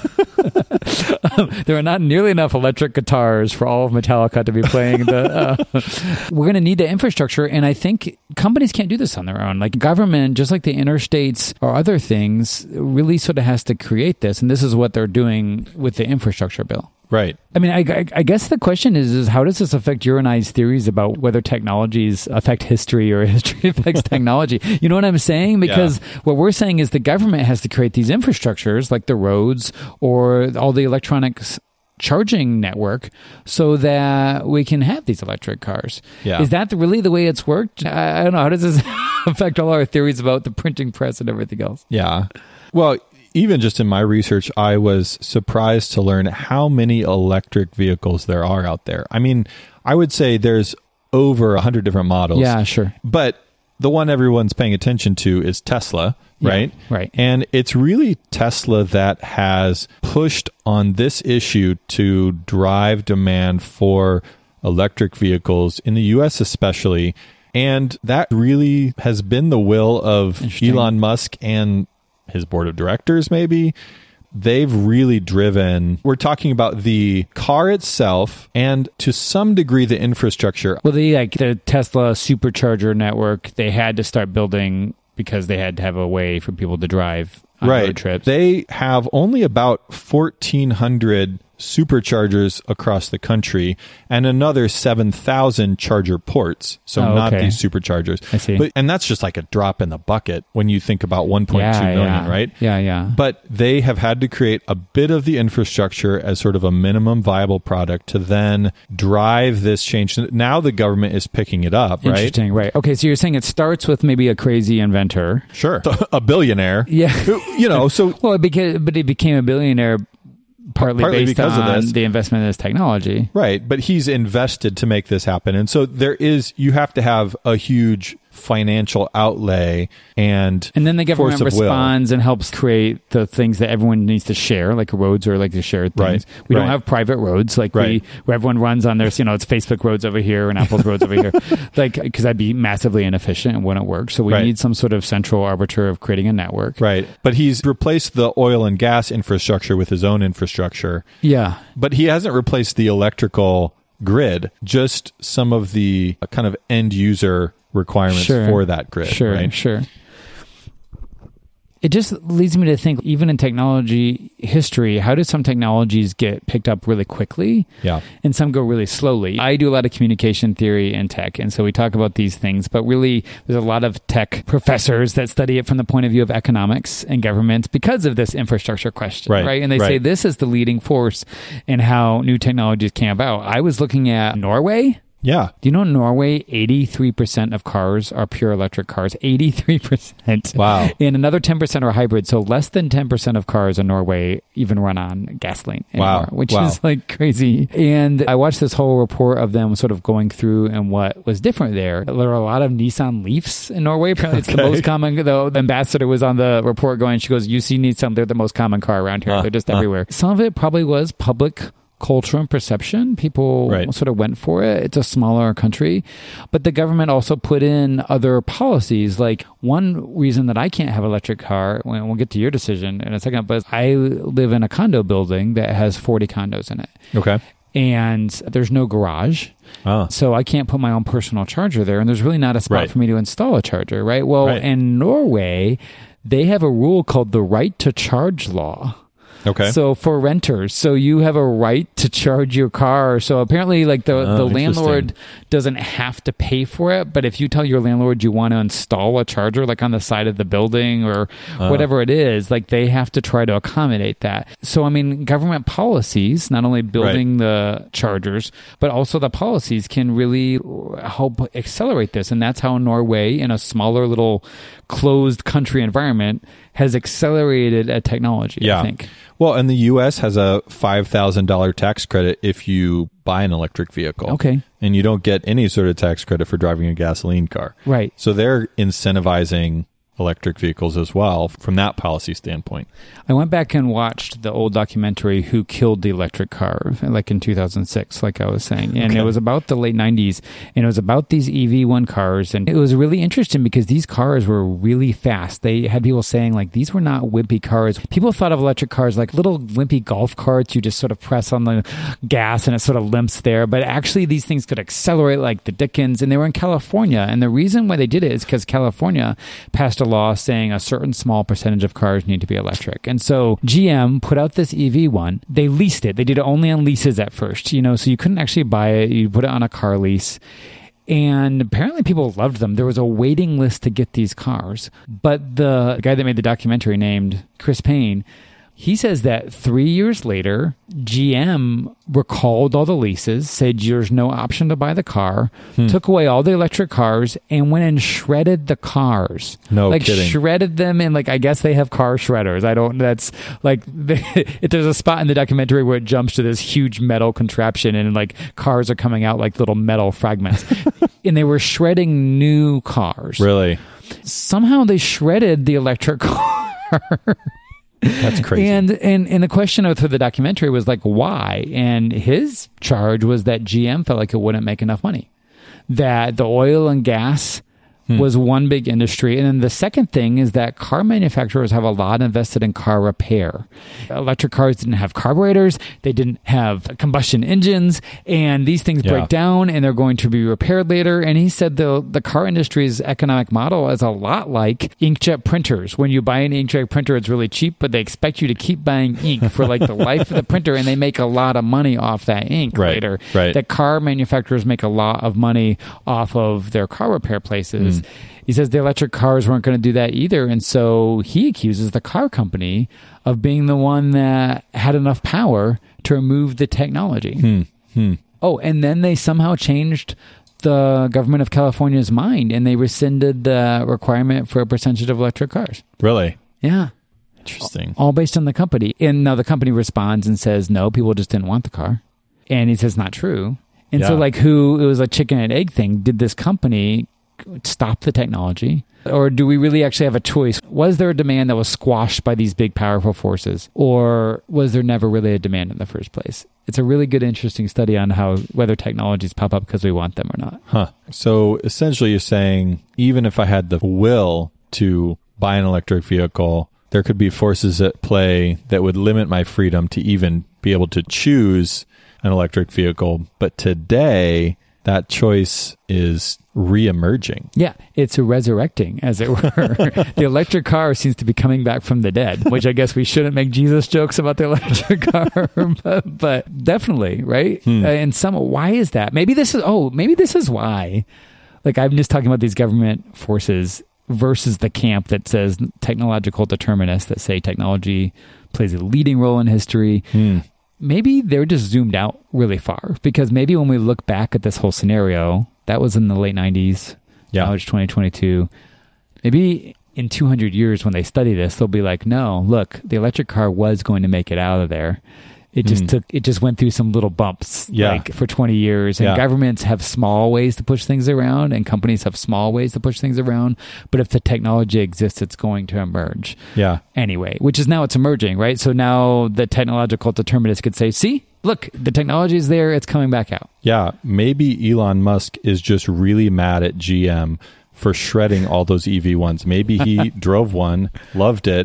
Speaker 1: um, there are not nearly enough electric guitars for all of Metallica to be playing. The uh, we're going to need the infrastructure, and I think companies can't do this on their own. Like government, just like the interstates or other things, really sort of has to create this, and this is what they're doing with the infrastructure bill.
Speaker 2: Right.
Speaker 1: I mean, I, I, I guess the question is, is how does this affect your and I's theories about whether technologies affect history or history affects technology? You know what I'm saying? Because yeah. what we're saying is the government has to create these infrastructures like the roads or all the electronics charging network so that we can have these electric cars.
Speaker 2: Yeah.
Speaker 1: Is that really the way it's worked? I, I don't know. How does this affect all our theories about the printing press and everything else?
Speaker 2: Yeah. Well, even just in my research, I was surprised to learn how many electric vehicles there are out there. I mean, I would say there's over one hundred different models.
Speaker 1: Yeah, sure.
Speaker 2: But the one everyone's paying attention to is Tesla, right?
Speaker 1: Yeah, right.
Speaker 2: And it's really Tesla that has pushed on this issue to drive demand for electric vehicles in the U S especially. And that really has been the will of Elon Musk and his board of directors, maybe. They've really driven, we're talking about the car itself and to some degree the infrastructure.
Speaker 1: Well, the like the Tesla supercharger network, they had to start building because they had to have a way for people to drive on
Speaker 2: right.
Speaker 1: road trips.
Speaker 2: They have only about fourteen hundred superchargers across the country and another seven thousand charger ports. So
Speaker 1: oh,
Speaker 2: not
Speaker 1: okay.
Speaker 2: these superchargers.
Speaker 1: I see.
Speaker 2: But, and that's just like a drop in the bucket when you think about one point two
Speaker 1: yeah,
Speaker 2: million,
Speaker 1: yeah.
Speaker 2: right?
Speaker 1: Yeah, yeah.
Speaker 2: But they have had to create a bit of the infrastructure as sort of a minimum viable product to then drive this change. Now the government is picking it up, right?
Speaker 1: Interesting, right. Okay, so you're saying it starts with maybe a crazy inventor.
Speaker 2: Sure. A billionaire.
Speaker 1: Yeah.
Speaker 2: You know, so...
Speaker 1: well, it became, but he became a billionaire partly,
Speaker 2: partly
Speaker 1: based
Speaker 2: because
Speaker 1: on
Speaker 2: of this.
Speaker 1: the investment in this technology.
Speaker 2: Right, but he's invested to make this happen. And so there is, you have to have a huge financial outlay and
Speaker 1: and then the government
Speaker 2: force of
Speaker 1: responds
Speaker 2: will.
Speaker 1: and helps create the things that everyone needs to share, like roads or like the shared things.
Speaker 2: Right.
Speaker 1: We
Speaker 2: right.
Speaker 1: don't have private roads like
Speaker 2: right.
Speaker 1: we where everyone runs on their, you know, it's Facebook roads over here and Apple's roads over here, like because that'd be massively inefficient and wouldn't work. So we
Speaker 2: right.
Speaker 1: need some sort of central arbiter of creating a network.
Speaker 2: Right, but he's replaced the oil and gas infrastructure with his own infrastructure.
Speaker 1: Yeah,
Speaker 2: but he hasn't replaced the electrical grid, just some of the kind of end user requirements
Speaker 1: sure.
Speaker 2: for that grid.
Speaker 1: Sure,
Speaker 2: right?
Speaker 1: sure. It just leads me to think, even in technology history, how do some technologies get picked up really quickly?
Speaker 2: Yeah.
Speaker 1: And some go really slowly. I do a lot of communication theory and tech, and so we talk about these things, but really there's a lot of tech professors that study it from the point of view of economics and government because of this infrastructure question,
Speaker 2: right?
Speaker 1: right? And they
Speaker 2: right.
Speaker 1: say this is the leading force in how new technologies came about. I was looking at Norway.
Speaker 2: Yeah.
Speaker 1: Do you know in Norway, eighty-three percent of cars are pure electric cars? eighty-three percent.
Speaker 2: Wow.
Speaker 1: And another ten percent are hybrid. So less than ten percent of cars in Norway even run on gasoline anymore,
Speaker 2: wow.
Speaker 1: which
Speaker 2: wow.
Speaker 1: is like crazy. And I watched this whole report of them sort of going through and what was different there. There are a lot of Nissan Leafs in Norway. Apparently it's okay. the most common, though. The ambassador was on the report going, she goes, you see Nissan, they're the most common car around here. Uh, they're just uh. everywhere. Some of it probably was public culture and perception. People
Speaker 2: right.
Speaker 1: sort of went for it. It's a smaller country. But the government also put in other policies. Like one reason that I can't have an electric car, and we'll get to your decision in a second, but I live in a condo building that has forty condos in it.
Speaker 2: Okay.
Speaker 1: And there's no garage.
Speaker 2: Oh.
Speaker 1: So I can't put my own personal charger there. And there's really not a spot
Speaker 2: right.
Speaker 1: for me to install a charger, right? Well,
Speaker 2: right.
Speaker 1: in Norway, they have a rule called the right to charge law.
Speaker 2: Okay.
Speaker 1: So for renters, so you have a right to charge your car. So apparently like the,
Speaker 2: oh,
Speaker 1: the landlord doesn't have to pay for it. But if you tell your landlord you want to install a charger like on the side of the building or oh. whatever it is, like they have to try to accommodate that. So, I mean, government policies, not only building right. the chargers, but also the policies can really help accelerate this. And that's how Norway, in a smaller little closed country environment, has accelerated a technology,
Speaker 2: yeah.
Speaker 1: I think.
Speaker 2: Well, and the U S has a five thousand dollars tax credit if you buy an electric vehicle.
Speaker 1: Okay.
Speaker 2: And you don't get any sort of tax credit for driving a gasoline car.
Speaker 1: Right.
Speaker 2: So they're incentivizing electric vehicles as well from that policy standpoint.
Speaker 1: I went back and watched the old documentary Who Killed the Electric Car, like in two thousand six, like I was saying. And okay. It was about the late nineties, and it was about these E V one cars. And it was really interesting because these cars were really fast. They had people saying, like, these were not wimpy cars. People thought of electric cars like little wimpy golf carts. You just sort of press on the gas and it sort of limps there. But actually, these things could accelerate like the Dickens, and they were in California. And the reason why they did it is because California passed a law saying a certain small percentage of cars need to be electric. And so G M put out this E V one. They leased it. They did it only on leases at first, you know, so you couldn't actually buy it. You put it on a car lease. And apparently people loved them. There was a waiting list to get these cars. But the guy that made the documentary, named Chris Payne, he says that three years later, G M recalled all the leases, said there's no option to buy the car, hmm. took away all the electric cars, and went and shredded the cars.
Speaker 2: No
Speaker 1: like
Speaker 2: kidding.
Speaker 1: Shredded them, and like I guess they have car shredders. I don't. That's like if there's a spot in the documentary where it jumps to this huge metal contraption, and like cars are coming out like little metal fragments, and they were shredding new cars.
Speaker 2: Really?
Speaker 1: Somehow they shredded the electric car.
Speaker 2: That's crazy.
Speaker 1: And, and and the question of through the documentary was like, why? And his charge was that G M felt like it wouldn't make enough money. That the oil and gas hmm. was one big industry. And then the second thing is that car manufacturers have a lot invested in car repair. Electric cars didn't have carburetors. They didn't have combustion engines. And these things
Speaker 2: yeah.
Speaker 1: break down and they're going to be repaired later. And he said the, the car industry's economic model is a lot like inkjet printers. When you buy an inkjet printer, it's really cheap, but they expect you to keep buying ink for like the life of the printer, and they make a lot of money off that ink
Speaker 2: right,
Speaker 1: later.
Speaker 2: Right.
Speaker 1: That car manufacturers make a lot of money off of their car repair places. Mm. He says the electric cars weren't going to do that either. And so he accuses the car company of being the one that had enough power to remove the technology.
Speaker 2: Hmm. Hmm.
Speaker 1: Oh, and then they somehow changed the government of California's mind, and they rescinded the requirement for a percentage of electric cars.
Speaker 2: Really?
Speaker 1: Yeah.
Speaker 2: Interesting.
Speaker 1: All based on the company. And now the company responds and says, no, people just didn't want the car. And he says, not true. And yeah. so like who, it was a chicken and egg thing. Did this company stop the technology? Or do we really actually have a choice? Was there a demand that was squashed by these big, powerful forces? Or was there never really a demand in the first place? It's a really good, interesting study on how whether technologies pop up because we want them or not.
Speaker 2: Huh. So essentially you're saying, even if I had the will to buy an electric vehicle, there could be forces at play that would limit my freedom to even be able to choose an electric vehicle. But today, that choice is re-emerging.
Speaker 1: Yeah, it's resurrecting, as it were. The electric car seems to be coming back from the dead, which I guess we shouldn't make Jesus jokes about the electric car, but, but definitely, right?
Speaker 2: Hmm.
Speaker 1: Uh, and some, why is that? Maybe this is, oh, maybe this is why. Like, I'm just talking about these government forces versus the camp that says technological determinists that say technology plays a leading role in history.
Speaker 2: Hmm.
Speaker 1: Maybe they're just zoomed out really far, because maybe when we look back at this whole scenario, that was in the late nineties.
Speaker 2: Yeah.
Speaker 1: Now it's twenty twenty-two. Maybe in two hundred years when they study this, they'll be like, no, look, the electric car was going to make it out of there. It just mm. took, it just went through some little bumps
Speaker 2: yeah.
Speaker 1: like for twenty years. And
Speaker 2: yeah.
Speaker 1: governments have small ways to push things around, and companies have small ways to push things around. But if the technology exists, it's going to emerge.
Speaker 2: Yeah.
Speaker 1: Anyway, which is now it's emerging, right? So now the technological determinists could say, see, look, the technology is there. It's coming back out.
Speaker 2: Yeah. Maybe Elon Musk is just really mad at G M for shredding all those E V ones. Maybe he drove one, loved it,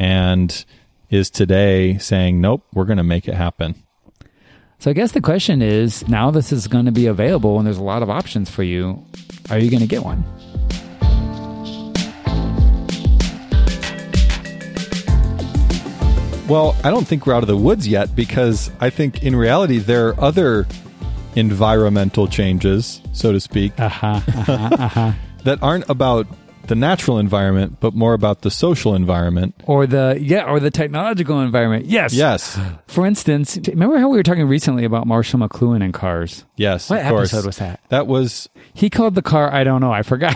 Speaker 2: and is today saying, nope, we're going to make it happen.
Speaker 1: So I guess the question is, now this is going to be available and there's a lot of options for you. Are you going to get one?
Speaker 2: Well, I don't think we're out of the woods yet, because I think in reality there are other environmental changes, so to speak,
Speaker 1: uh-huh, uh-huh, uh-huh.
Speaker 2: that aren't about the natural environment, but more about the social environment.
Speaker 1: Or the, yeah, or the technological environment. Yes.
Speaker 2: Yes.
Speaker 1: For instance, remember how we were talking recently about Marshall McLuhan and cars?
Speaker 2: Yes,
Speaker 1: What
Speaker 2: of course.
Speaker 1: episode was that?
Speaker 2: That was...
Speaker 1: He called the car, I don't know, I forgot.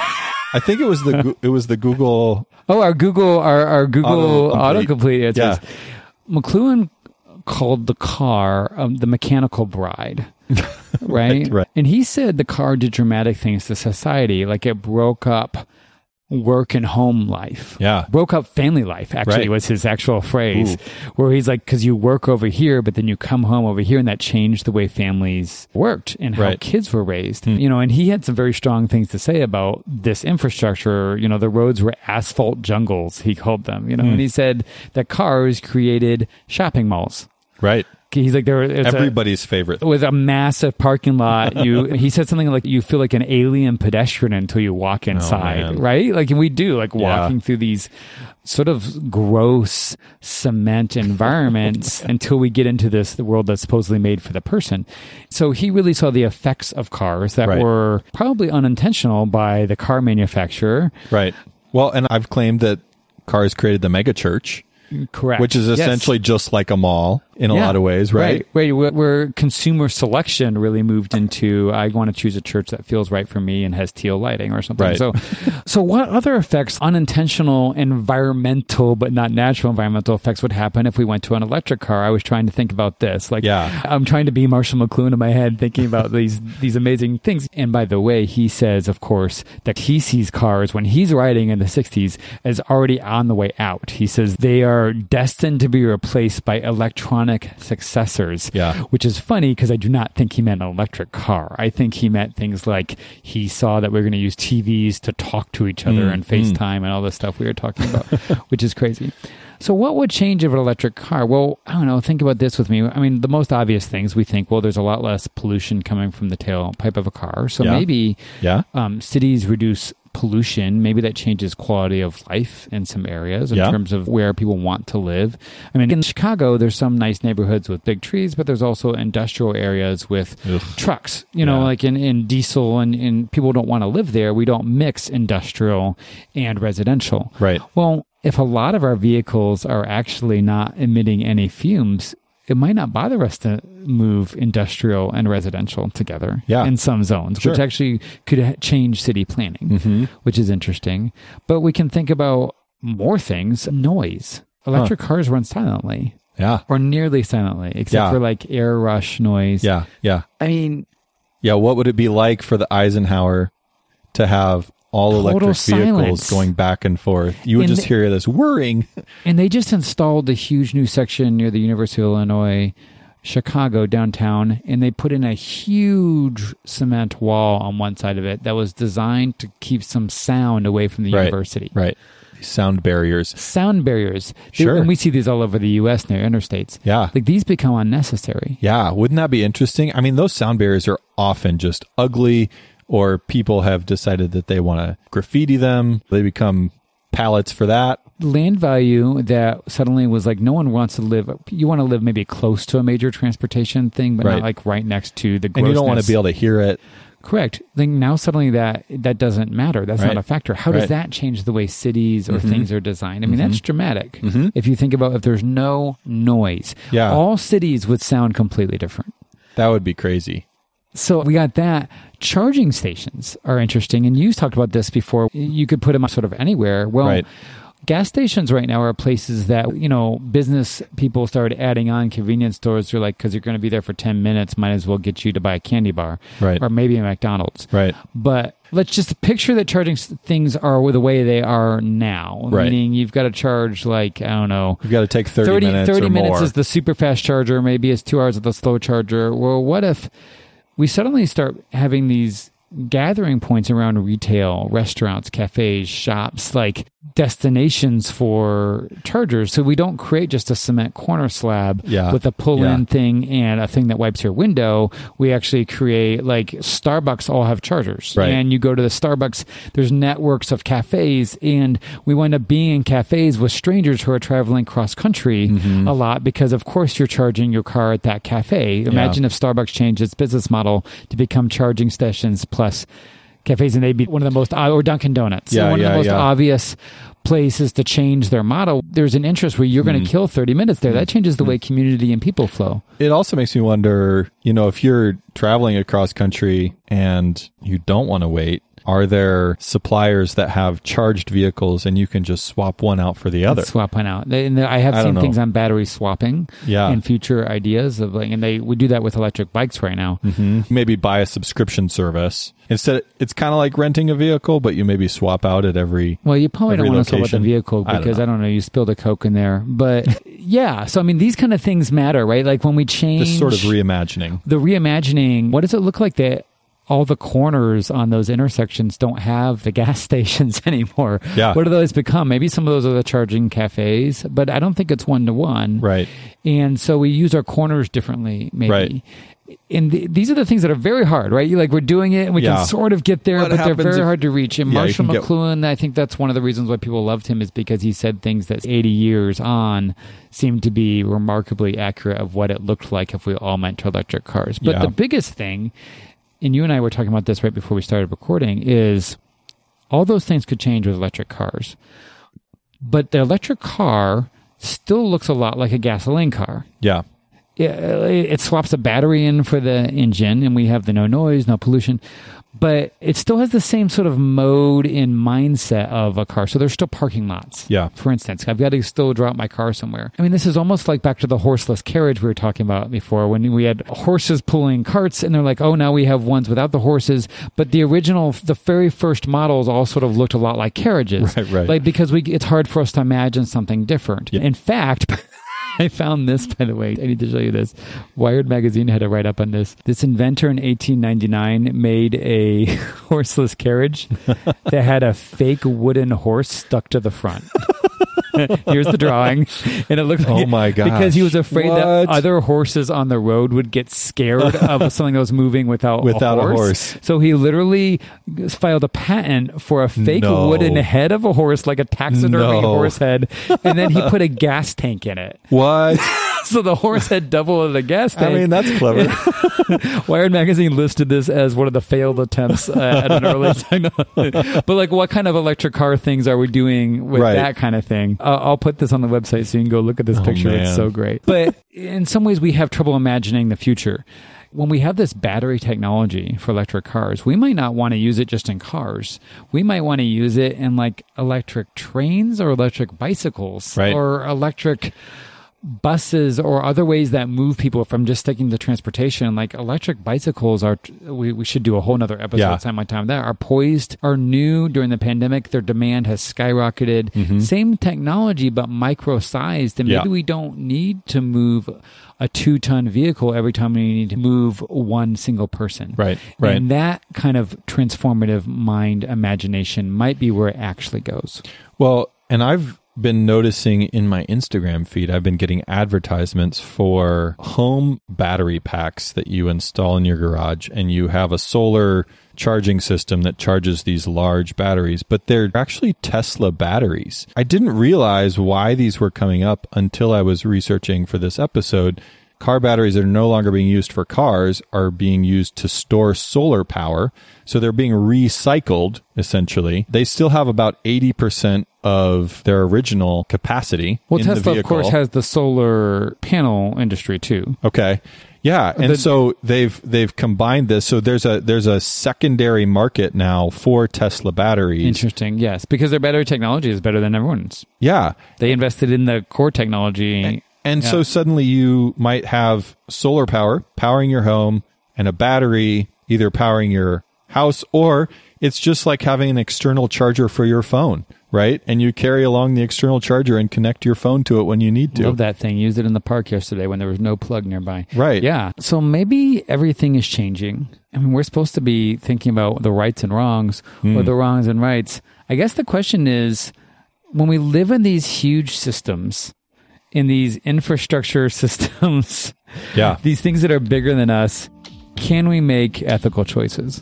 Speaker 2: I think it was the Gu- it was the Google.
Speaker 1: Oh, our Google, our, our Google
Speaker 2: Autocomplete.
Speaker 1: autocomplete answers.
Speaker 2: Yeah.
Speaker 1: McLuhan called the car um, the mechanical bride, right?
Speaker 2: right? Right.
Speaker 1: And he said the car did dramatic things to society, like it broke up work and home life.
Speaker 2: Yeah.
Speaker 1: Broke up family life, actually,
Speaker 2: Right.
Speaker 1: was his actual phrase,
Speaker 2: Ooh.
Speaker 1: where he's like, because you work over here, but then you come home over here, and that changed the way families worked and how
Speaker 2: Right.
Speaker 1: kids were raised.
Speaker 2: Hmm.
Speaker 1: You know, and he had some very strong things to say about this infrastructure. You know, the roads were asphalt jungles, he called them, you know,
Speaker 2: Hmm.
Speaker 1: and he said that cars created shopping malls.
Speaker 2: Right.
Speaker 1: He's like, there it's
Speaker 2: Everybody's favorite.
Speaker 1: a, with a massive parking lot. You, he said something like, you feel like an alien pedestrian until you walk inside,
Speaker 2: man.
Speaker 1: right? Like, and we do, like
Speaker 2: Yeah.
Speaker 1: walking through these sort of gross cement environments until we get into this the world that's supposedly made for the person. So he really saw the effects of cars that
Speaker 2: Right.
Speaker 1: were probably unintentional by the car manufacturer.
Speaker 2: Right. Well, and I've claimed that cars created the mega church,
Speaker 1: Correct.
Speaker 2: which is
Speaker 1: Yes.
Speaker 2: essentially just like a mall in a
Speaker 1: Yeah.
Speaker 2: lot of ways, right?
Speaker 1: Right. Where, where consumer selection really moved into, I want to choose a church that feels right for me and has teal lighting or something.
Speaker 2: Right.
Speaker 1: So, so what other effects, unintentional environmental, but not natural environmental effects would happen if we went to an electric car? I was trying to think about this. Like,
Speaker 2: Yeah.
Speaker 1: I'm trying to be Marshall McLuhan in my head, thinking about these, these amazing things. And by the way, he says, of course, that he sees cars when he's riding in the sixties as already on the way out. He says they are destined to be replaced by electronic successors,
Speaker 2: Yeah.
Speaker 1: which is funny because I do not think he meant an electric car. I think he meant things like he saw that we are going to use T Vs to talk to each other
Speaker 2: Mm,
Speaker 1: and FaceTime and all this stuff we were talking about, which is crazy. So what would change of an electric car? Well, I don't know. Think about this with me. I mean, the most obvious things we think, well, there's a lot less pollution coming from the tailpipe of a car. So
Speaker 2: Yeah.
Speaker 1: maybe
Speaker 2: Yeah.
Speaker 1: um, cities reduce pollution. Maybe that changes quality of life in some areas in
Speaker 2: Yeah.
Speaker 1: terms of where people want to live. I mean, in Chicago, there's some nice neighborhoods with big trees, but there's also industrial areas with
Speaker 2: Ugh.
Speaker 1: trucks, you know,
Speaker 2: Yeah.
Speaker 1: like in, in diesel and, and people don't want to live there. We don't mix industrial and residential.
Speaker 2: Right.
Speaker 1: Well, if a lot of our vehicles are actually not emitting any fumes, it might not bother us to move industrial and residential together
Speaker 2: Yeah.
Speaker 1: in some zones,
Speaker 2: Sure.
Speaker 1: which actually could ha- change city planning,
Speaker 2: Mm-hmm.
Speaker 1: which is interesting. But we can think about more things. Noise. Electric cars run silently
Speaker 2: Yeah.
Speaker 1: or nearly silently, except
Speaker 2: Yeah.
Speaker 1: for like air rush noise.
Speaker 2: Yeah. Yeah.
Speaker 1: I mean,
Speaker 2: Yeah. What would it be like for the Eisenhower to have all
Speaker 1: Total
Speaker 2: electric vehicles
Speaker 1: silence.
Speaker 2: going back and forth? You would
Speaker 1: And
Speaker 2: just hear this whirring.
Speaker 1: and they just installed a huge new section near the University of Illinois, Chicago downtown, and they put in a huge cement wall on one side of it that was designed to keep some sound away from the
Speaker 2: Right.
Speaker 1: university.
Speaker 2: Right. Sound barriers.
Speaker 1: Sound barriers. They-
Speaker 2: Sure.
Speaker 1: And we see these all over the U S near interstates.
Speaker 2: Yeah.
Speaker 1: Like these become unnecessary.
Speaker 2: Yeah. Wouldn't that be interesting? I mean, those sound barriers are often just ugly, or people have decided that they want to graffiti them. They become pallets for that.
Speaker 1: Land value that suddenly was like, no one wants to live. You want to live maybe close to a major transportation thing, but
Speaker 2: Right.
Speaker 1: not like right next to the
Speaker 2: And you don't want to
Speaker 1: grossness.
Speaker 2: be able to hear it.
Speaker 1: Correct. Then now suddenly that that doesn't matter. That's
Speaker 2: Right.
Speaker 1: not a factor. How does
Speaker 2: Right.
Speaker 1: that change the way cities or
Speaker 2: Mhm.
Speaker 1: things are designed? I mean, that's dramatic.
Speaker 2: Mhm.
Speaker 1: If you think about if there's no noise,
Speaker 2: Yeah.
Speaker 1: all cities would sound completely different.
Speaker 2: That would be crazy.
Speaker 1: So we got that. Charging stations are interesting. And you talked about this before. You could put them sort of anywhere. Well,
Speaker 2: Right.
Speaker 1: gas stations right now are places that, you know, business people started adding on convenience stores. They're like, because you're going to be there for ten minutes, might as well get you to buy a candy bar.
Speaker 2: Right.
Speaker 1: Or maybe a McDonald's.
Speaker 2: Right.
Speaker 1: But let's just picture that charging s- things are the way they are now.
Speaker 2: Right.
Speaker 1: Meaning you've got to charge like, I don't know,
Speaker 2: You've got to take thirty,
Speaker 1: thirty,
Speaker 2: minutes
Speaker 1: thirty
Speaker 2: or
Speaker 1: minutes
Speaker 2: more.
Speaker 1: is the super fast charger. Maybe it's two hours of the slow charger. Well, what if we suddenly start having these gathering points around retail, restaurants, cafes, shops, like destinations for chargers. So we don't create just a cement corner slab
Speaker 2: Yeah.
Speaker 1: with a pull-in
Speaker 2: Yeah.
Speaker 1: thing and a thing that wipes your window. We actually create, like Starbucks all have chargers.
Speaker 2: Right.
Speaker 1: And you go to the Starbucks, there's networks of cafes, and we wind up being in cafes with strangers who are traveling cross-country
Speaker 2: Mm-hmm.
Speaker 1: a lot because, of course, you're charging your car at that cafe. Imagine if Starbucks changed its business model to become charging stations plus cafes, and they'd be one of the most, or Dunkin' Donuts,
Speaker 2: Yeah,
Speaker 1: one of
Speaker 2: yeah,
Speaker 1: the most
Speaker 2: yeah.
Speaker 1: obvious places to change their model. There's an interest where you're
Speaker 2: Hmm.
Speaker 1: going to kill thirty minutes there. That changes the way community and people flow.
Speaker 2: It also makes me wonder, you know, if you're traveling across country and you don't want to wait, Are there suppliers that have charged vehicles and you can just swap one out for the other?
Speaker 1: Swap one out. They, and I have
Speaker 2: I
Speaker 1: seen
Speaker 2: don't
Speaker 1: things
Speaker 2: know.
Speaker 1: on battery swapping
Speaker 2: Yeah.
Speaker 1: and future ideas of like, and they would do that with electric bikes right now.
Speaker 2: Mm-hmm. Maybe buy a subscription service. Instead, it's kind of like renting a vehicle, but you maybe swap out at every
Speaker 1: Well, you probably
Speaker 2: every
Speaker 1: don't want to swap out the
Speaker 2: location.
Speaker 1: vehicle
Speaker 2: I don't
Speaker 1: because I
Speaker 2: know.
Speaker 1: don't, know, you spilled a Coke in there. But yeah, so I mean, these kind of things matter, right? Like when we change
Speaker 2: this sort of reimagining.
Speaker 1: the reimagining, what does it look like that all the corners on those intersections don't have the gas stations anymore?
Speaker 2: Yeah.
Speaker 1: What do those become? Maybe some of those are the charging cafes, but I don't think it's one to one.
Speaker 2: Right.
Speaker 1: And so we use our corners differently, maybe.
Speaker 2: Right.
Speaker 1: And the, these are the things that are very hard, right? You like we're doing it and we
Speaker 2: Yeah.
Speaker 1: can sort of get there,
Speaker 2: What
Speaker 1: but they're
Speaker 2: happens
Speaker 1: very
Speaker 2: if-
Speaker 1: hard to reach. And
Speaker 2: Yeah, you
Speaker 1: Marshall
Speaker 2: can get-
Speaker 1: McLuhan, I think that's one of the reasons why people loved him is because he said things that eighty years on seemed to be remarkably accurate of what it looked like if we all went to electric cars. But
Speaker 2: Yeah.
Speaker 1: the biggest thing, and you and I were talking about this right before we started recording, is all those things could change with electric cars. But the electric car still looks a lot like a gasoline car.
Speaker 2: Yeah.
Speaker 1: It, it swaps a battery in for the engine, and we have the no noise, no pollution. But it still has the same sort of mode and mindset of a car. So there's still parking lots.
Speaker 2: Yeah.
Speaker 1: For instance, I've got to still drop my car somewhere. I mean, this is almost like back to the horseless carriage we were talking about before when we had horses pulling carts and they're like, oh, now we have ones without the horses. But the original, the very first models all sort of looked a lot like carriages.
Speaker 2: Right, right.
Speaker 1: Like because we, it's hard for us to imagine something different.
Speaker 2: Yeah.
Speaker 1: In fact, I found this, by the way. I need to show you this. Wired magazine had a write up on this. This inventor in eighteen ninety-nine made a horseless carriage that had a fake wooden horse stuck to the front. Here's the drawing. And it looked like
Speaker 2: Oh my gosh.
Speaker 1: because he was afraid that
Speaker 2: What?
Speaker 1: other horses on the road would get scared of something that was moving without,
Speaker 2: Without
Speaker 1: a
Speaker 2: a
Speaker 1: horse.
Speaker 2: horse.
Speaker 1: So he literally filed a patent for a fake
Speaker 2: No.
Speaker 1: wooden head of a horse, like a taxidermy
Speaker 2: No.
Speaker 1: horse head. And then he put a gas tank in it.
Speaker 2: What?
Speaker 1: So the horse had double of the gas
Speaker 2: I
Speaker 1: tank.
Speaker 2: mean, that's clever.
Speaker 1: Wired magazine listed this as one of the failed attempts uh, at an early time. But like, what kind of electric car things are we doing with
Speaker 2: Right.
Speaker 1: that kind of thing? Uh, I'll put this on the website so you can go look at this
Speaker 2: Oh,
Speaker 1: picture. It's
Speaker 2: man.
Speaker 1: so great. But in some ways, we have trouble imagining the future. When we have this battery technology for electric cars, we might not want to use it just in cars. We might want to use it in like electric trains or electric bicycles
Speaker 2: Right.
Speaker 1: or electric buses or other ways that move people from just sticking to transportation. Like electric bicycles are, we, we should do a whole nother episode
Speaker 2: Yeah.
Speaker 1: time on time that are poised, are new during the pandemic. Their demand has skyrocketed.
Speaker 2: Mm-hmm.
Speaker 1: Same technology, but micro sized. And maybe
Speaker 2: Yeah.
Speaker 1: we don't need to move a two ton vehicle every time we need to move one single person.
Speaker 2: Right, right.
Speaker 1: And that kind of transformative mind imagination might be where it actually goes.
Speaker 2: Well, and I've been noticing in my Instagram feed, I've been getting advertisements for home battery packs that you install in your garage, and you have a solar charging system that charges these large batteries, but they're actually Tesla batteries. I didn't realize why these were coming up until I was researching for this episode. Car batteries that are no longer being used for cars are being used to store solar power. So they're being recycled, essentially. They still have about eighty percent of their original capacity
Speaker 1: Well,
Speaker 2: in the
Speaker 1: Tesla, of
Speaker 2: vehicle.
Speaker 1: course, has the solar panel industry too.
Speaker 2: Okay. Yeah, and
Speaker 1: The-
Speaker 2: so they've they've combined this. So there's a there's a secondary market now for Tesla batteries.
Speaker 1: Interesting, yes, because their battery technology is better than everyone's.
Speaker 2: Yeah.
Speaker 1: They invested in the core technology.
Speaker 2: And
Speaker 1: Yeah.
Speaker 2: so suddenly you might have solar power powering your home and a battery either powering your house, or it's just like having an external charger for your phone, right? And you carry along the external charger and connect your phone to it when you need to.
Speaker 1: Love that thing. Used it in the park yesterday when there was no plug nearby.
Speaker 2: Right.
Speaker 1: Yeah. So maybe everything is changing. I mean, we're supposed to be thinking about the rights and wrongs
Speaker 2: Hmm.
Speaker 1: or the wrongs and rights. I guess the question is, when we live in these huge systems, in these infrastructure systems,
Speaker 2: Yeah.
Speaker 1: these things that are bigger than us, can we make ethical choices?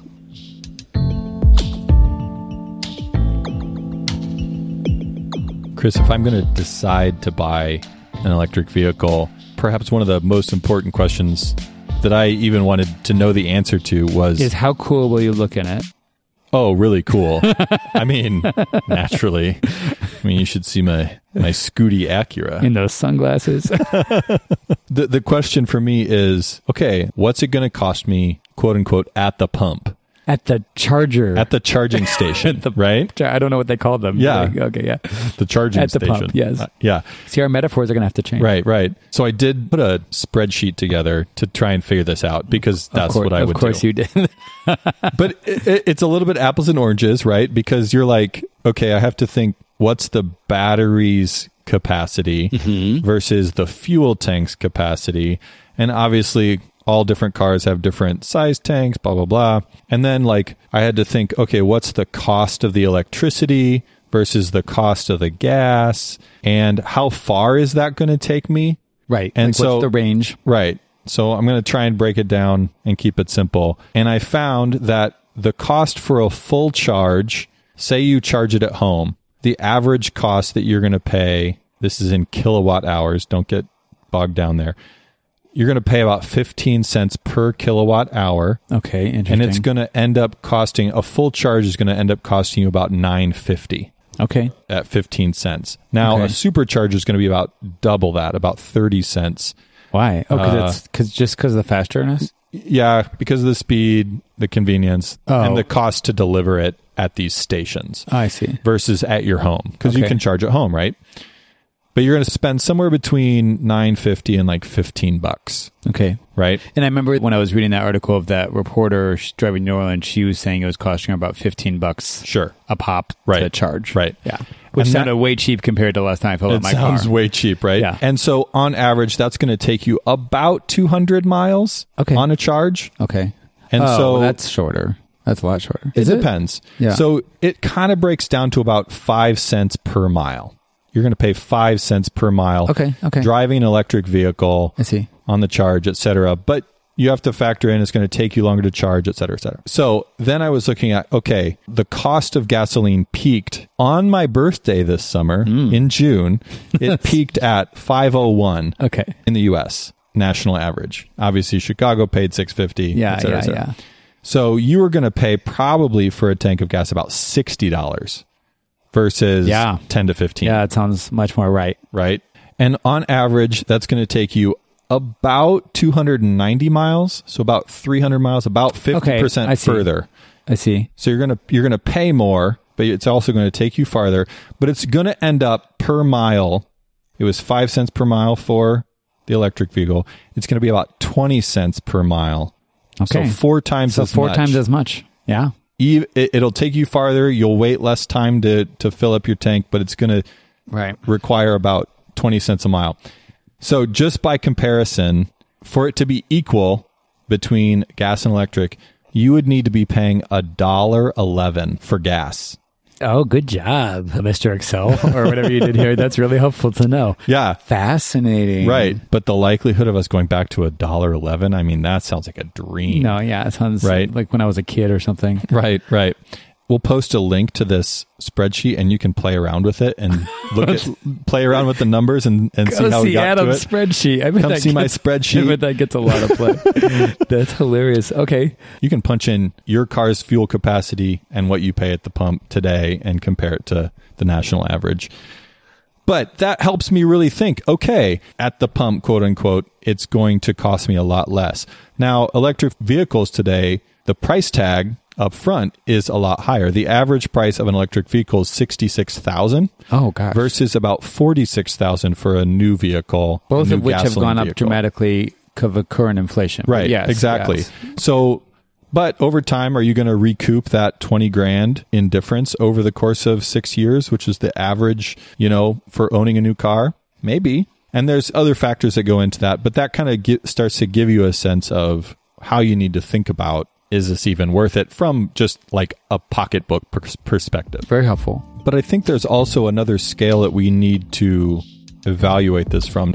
Speaker 2: Chris, if I'm going to decide to buy an electric vehicle, perhaps one of the most important questions that I even wanted to know the answer to was,
Speaker 1: Is how cool will you look in it?
Speaker 2: oh, really cool. I mean, naturally. I mean, you should see my, my Scooty Acura.
Speaker 1: In those sunglasses?
Speaker 2: The the question for me is, okay, what's it going to cost me, quote unquote, at the pump?
Speaker 1: At the charger.
Speaker 2: At the charging station,
Speaker 1: the,
Speaker 2: right?
Speaker 1: I don't know what they call them.
Speaker 2: Yeah.
Speaker 1: Like, okay, yeah.
Speaker 2: The charging
Speaker 1: At the
Speaker 2: station.
Speaker 1: pump, yes.
Speaker 2: Uh, yeah.
Speaker 1: See, our metaphors are going to have to change.
Speaker 2: Right, right. So I did put a spreadsheet together to try and figure this out because that's
Speaker 1: course,
Speaker 2: what I would do.
Speaker 1: Of course you did.
Speaker 2: But it, it's a little bit apples and oranges, right? Because you're like, okay, I have to think, what's the battery's capacity mm-hmm. versus the fuel tank's capacity? And obviously, all different cars have different size tanks, blah, blah, blah. And then, like, I had to think, okay, what's the cost of the electricity versus the cost of the gas? And how far is that going to take me?
Speaker 1: Right.
Speaker 2: And
Speaker 1: like,
Speaker 2: so,
Speaker 1: what's the range?
Speaker 2: Right. So I'm going to try and break it down and keep it simple. And I found that the cost for a full charge, say you charge it at home, the average cost that you're going to pay, this is in kilowatt hours, don't get bogged down there. You're going to pay about fifteen cents per kilowatt hour.
Speaker 1: Okay, interesting.
Speaker 2: And it's going to end up costing, a full charge is going to end up costing you about nine fifty.
Speaker 1: Okay.
Speaker 2: At fifteen cents. Now,
Speaker 1: okay.
Speaker 2: a supercharger is going to be about double that, about thirty cents.
Speaker 1: Why? Oh, because
Speaker 2: Uh,
Speaker 1: it's cause, just because of the fasterness?
Speaker 2: Yeah, because of the speed, the convenience,
Speaker 1: Oh.
Speaker 2: and the cost to deliver it at these stations.
Speaker 1: Oh, I see.
Speaker 2: Versus at your home, because you
Speaker 1: Okay.
Speaker 2: can charge at home, right? But you're going to spend somewhere between nine fifty and like fifteen bucks,
Speaker 1: Okay.
Speaker 2: right?
Speaker 1: And I remember when I was reading that article of that reporter driving New Orleans, she was saying it was costing her about fifteen bucks
Speaker 2: Sure.
Speaker 1: a pop
Speaker 2: Right.
Speaker 1: to charge.
Speaker 2: Right.
Speaker 1: Yeah. Which
Speaker 2: And
Speaker 1: sounded
Speaker 2: that-
Speaker 1: way cheap compared to last time I filled up
Speaker 2: It
Speaker 1: my
Speaker 2: sounds
Speaker 1: car.
Speaker 2: way cheap, right?
Speaker 1: Yeah.
Speaker 2: And so on average, that's going to take you about two hundred miles
Speaker 1: Okay.
Speaker 2: on a charge.
Speaker 1: Okay.
Speaker 2: And
Speaker 1: oh,
Speaker 2: so
Speaker 1: that's shorter. That's a lot shorter.
Speaker 2: It
Speaker 1: Is
Speaker 2: depends.
Speaker 1: Yeah.
Speaker 2: So it kind of breaks down to about five cents per mile. You're going to pay five cents per mile.
Speaker 1: Okay, okay.
Speaker 2: Driving an electric vehicle
Speaker 1: I see.
Speaker 2: on the charge, et cetera. But you have to factor in it's going to take you longer to charge, et cetera, et cetera. So then I was looking at, okay, the cost of gasoline peaked on my birthday this summer
Speaker 1: Mm.
Speaker 2: in June. It peaked at five oh one
Speaker 1: Okay.
Speaker 2: in the U S, national average. Obviously, Chicago paid six fifty.
Speaker 1: Yeah,
Speaker 2: et cetera,
Speaker 1: yeah,
Speaker 2: et cetera.
Speaker 1: yeah.
Speaker 2: So you were going to pay probably for a tank of gas about sixty dollars versus
Speaker 1: Yeah.
Speaker 2: ten to fifteen.
Speaker 1: Yeah, it sounds much more right.
Speaker 2: Right. And on average, that's going to take you about two hundred ninety miles. So about three hundred miles, about fifty percent
Speaker 1: I see.
Speaker 2: further.
Speaker 1: I see.
Speaker 2: So you're going to, you're going to pay more, but it's also going to take you farther, but it's going to end up per mile. It was five cents per mile for the electric vehicle. It's going to be about twenty cents per mile.
Speaker 1: Okay.
Speaker 2: So four times
Speaker 1: So
Speaker 2: as
Speaker 1: four
Speaker 2: much.
Speaker 1: times as much. Yeah.
Speaker 2: Eve- it, it'll take you farther. You'll wait less time to, to fill up your tank, but it's going to
Speaker 1: Right.
Speaker 2: require about twenty cents a mile. So just by comparison, for it to be equal between gas and electric, you would need to be paying a dollar eleven for gas.
Speaker 1: Oh, good job, Mister Excel, or whatever you did here. That's really helpful to know.
Speaker 2: Yeah.
Speaker 1: Fascinating.
Speaker 2: Right. But the likelihood of us going back to a dollar eleven, I mean, that sounds like a dream.
Speaker 1: No, yeah, it sounds
Speaker 2: Right.
Speaker 1: like when I was a kid or something.
Speaker 2: Right, right. We'll post a link to this spreadsheet and you can play around with it and look at play around with the numbers and, and see
Speaker 1: Go
Speaker 2: how
Speaker 1: see
Speaker 2: we got
Speaker 1: Adam's
Speaker 2: to it.
Speaker 1: spreadsheet. I bet
Speaker 2: Come
Speaker 1: that
Speaker 2: see my
Speaker 1: gets,
Speaker 2: spreadsheet.
Speaker 1: I bet that gets a lot of play. That's hilarious. Okay.
Speaker 2: You can punch in your car's fuel capacity and what you pay at the pump today and compare it to the national average. But that helps me really think, okay, at the pump, quote unquote, it's going to cost me a lot less. Now, electric vehicles today, the price tag up front is a lot higher. The average price of an electric vehicle is sixty-six thousand dollars
Speaker 1: Oh, gosh.
Speaker 2: versus about forty-six thousand dollars for a new vehicle. a
Speaker 1: Both
Speaker 2: new
Speaker 1: of which have
Speaker 2: gasoline
Speaker 1: gone up
Speaker 2: vehicle.
Speaker 1: dramatically because of current inflation. But
Speaker 2: Right.
Speaker 1: Yes.
Speaker 2: exactly.
Speaker 1: yes.
Speaker 2: So, but over time, are you going to recoup that twenty grand in difference over the course of six years, which is the average, you know, for owning a new car? Maybe. And there's other factors that go into that, but that kind of get, starts to give you a sense of how you need to think about, is this even worth it from just like a pocketbook pers- perspective?
Speaker 1: Very helpful.
Speaker 2: But I think there's also another scale that we need to evaluate this from.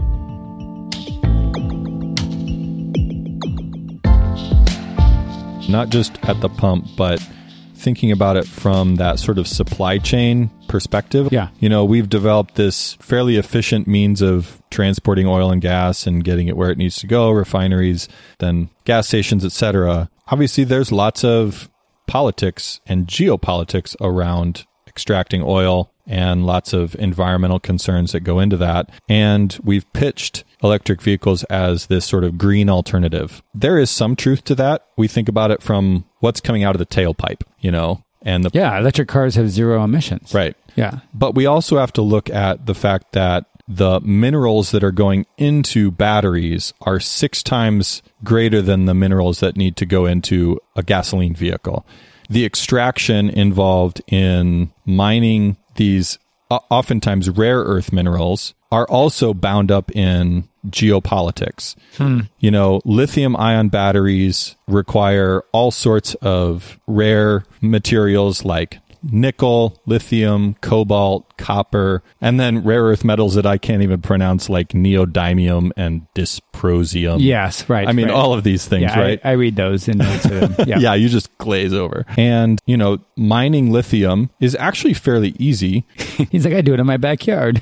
Speaker 2: Not just at the pump, but thinking about it from that sort of supply chain perspective.
Speaker 1: Yeah.
Speaker 2: You know, we've developed this fairly efficient means of transporting oil and gas and getting it where it needs to go, refineries, then gas stations, et cetera. Obviously, there's lots of politics and geopolitics around extracting oil and lots of environmental concerns that go into that. And we've pitched electric vehicles as this sort of green alternative. There is some truth to that. We think about it from what's coming out of the tailpipe, you know, and the
Speaker 1: Yeah, electric cars have zero emissions.
Speaker 2: right.
Speaker 1: Yeah.
Speaker 2: But we also have to look at the fact that the minerals that are going into batteries are six times greater than the minerals that need to go into a gasoline vehicle. The extraction involved in mining these uh, oftentimes rare earth minerals are also bound up in geopolitics. Hmm. You know, lithium ion batteries require all sorts of rare materials like nickel, lithium, cobalt, copper, and then rare earth metals that I can't even pronounce, like neodymium and dysprosium.
Speaker 1: Yes, right.
Speaker 2: I mean,
Speaker 1: right.
Speaker 2: all of these things,
Speaker 1: yeah,
Speaker 2: right?
Speaker 1: I, I read those in notes. Of them. Yeah.
Speaker 2: Yeah, you just glaze over. And, you know, mining lithium is actually fairly easy.
Speaker 1: He's like, I do it in my backyard.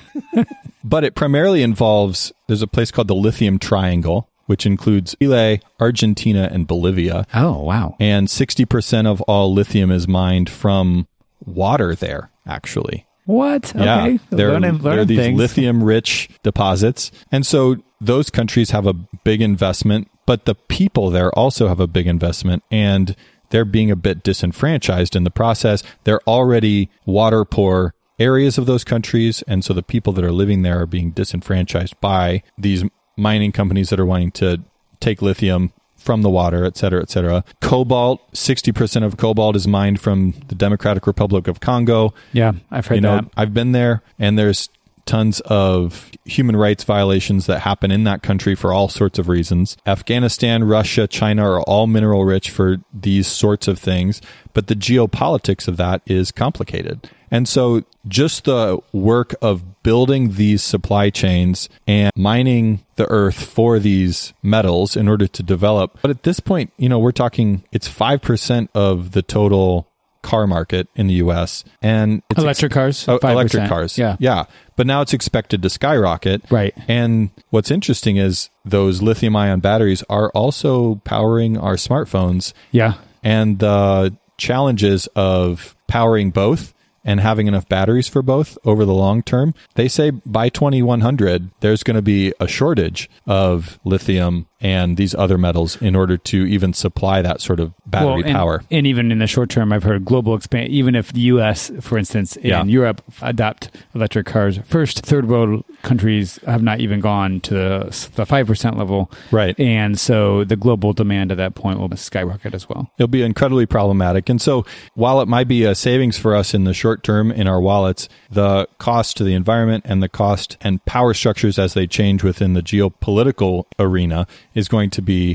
Speaker 2: But it primarily involves, there's a place called the Lithium Triangle, which includes Chile, Argentina, and Bolivia.
Speaker 1: Oh, wow.
Speaker 2: And sixty percent of all lithium is mined from water there, actually.
Speaker 1: What?
Speaker 2: Yeah,
Speaker 1: Okay.
Speaker 2: there,
Speaker 1: learning,
Speaker 2: there are
Speaker 1: learning
Speaker 2: these
Speaker 1: things.
Speaker 2: lithium-rich deposits. And so those countries have a big investment, but the people there also have a big investment, and they're being a bit disenfranchised in the process. They're already water-poor areas of those countries, and so the people that are living there are being disenfranchised by these mining companies that are wanting to take lithium from the water, et cetera, et cetera. Cobalt, sixty percent of cobalt is mined from the Democratic Republic of Congo.
Speaker 1: Yeah, I've heard
Speaker 2: you know,
Speaker 1: that.
Speaker 2: I've been there, and there's tons of human rights violations that happen in that country for all sorts of reasons. Afghanistan, Russia, China are all mineral rich for these sorts of things, but the geopolitics of that is complicated. And so just the work of building these supply chains and mining the earth for these metals in order to develop. But at this point, you know, we're talking, it's five percent of the total car market in the U S. And it's
Speaker 1: electric cars?
Speaker 2: Oh,
Speaker 1: five percent.
Speaker 2: electric cars.
Speaker 1: Yeah.
Speaker 2: Yeah. But now it's expected to skyrocket.
Speaker 1: Right.
Speaker 2: And what's interesting is those lithium ion batteries are also powering our smartphones.
Speaker 1: Yeah.
Speaker 2: And the challenges of powering both and having enough batteries for both over the long term, they say by twenty-one hundred, there's going to be a shortage of lithium and these other metals in order to even supply that sort of battery
Speaker 1: well, and,
Speaker 2: power.
Speaker 1: And even in the short term, I've heard global expand. Even if the U S, for instance, and
Speaker 2: Yeah.
Speaker 1: Europe adopt electric cars, first third world countries have not even gone to the five percent level.
Speaker 2: Right.
Speaker 1: And so the global demand at that point will skyrocket as well.
Speaker 2: It'll be incredibly problematic. And so while it might be a savings for us in the short term in our wallets, the cost to the environment and the cost and power structures as they change within the geopolitical arena is going to be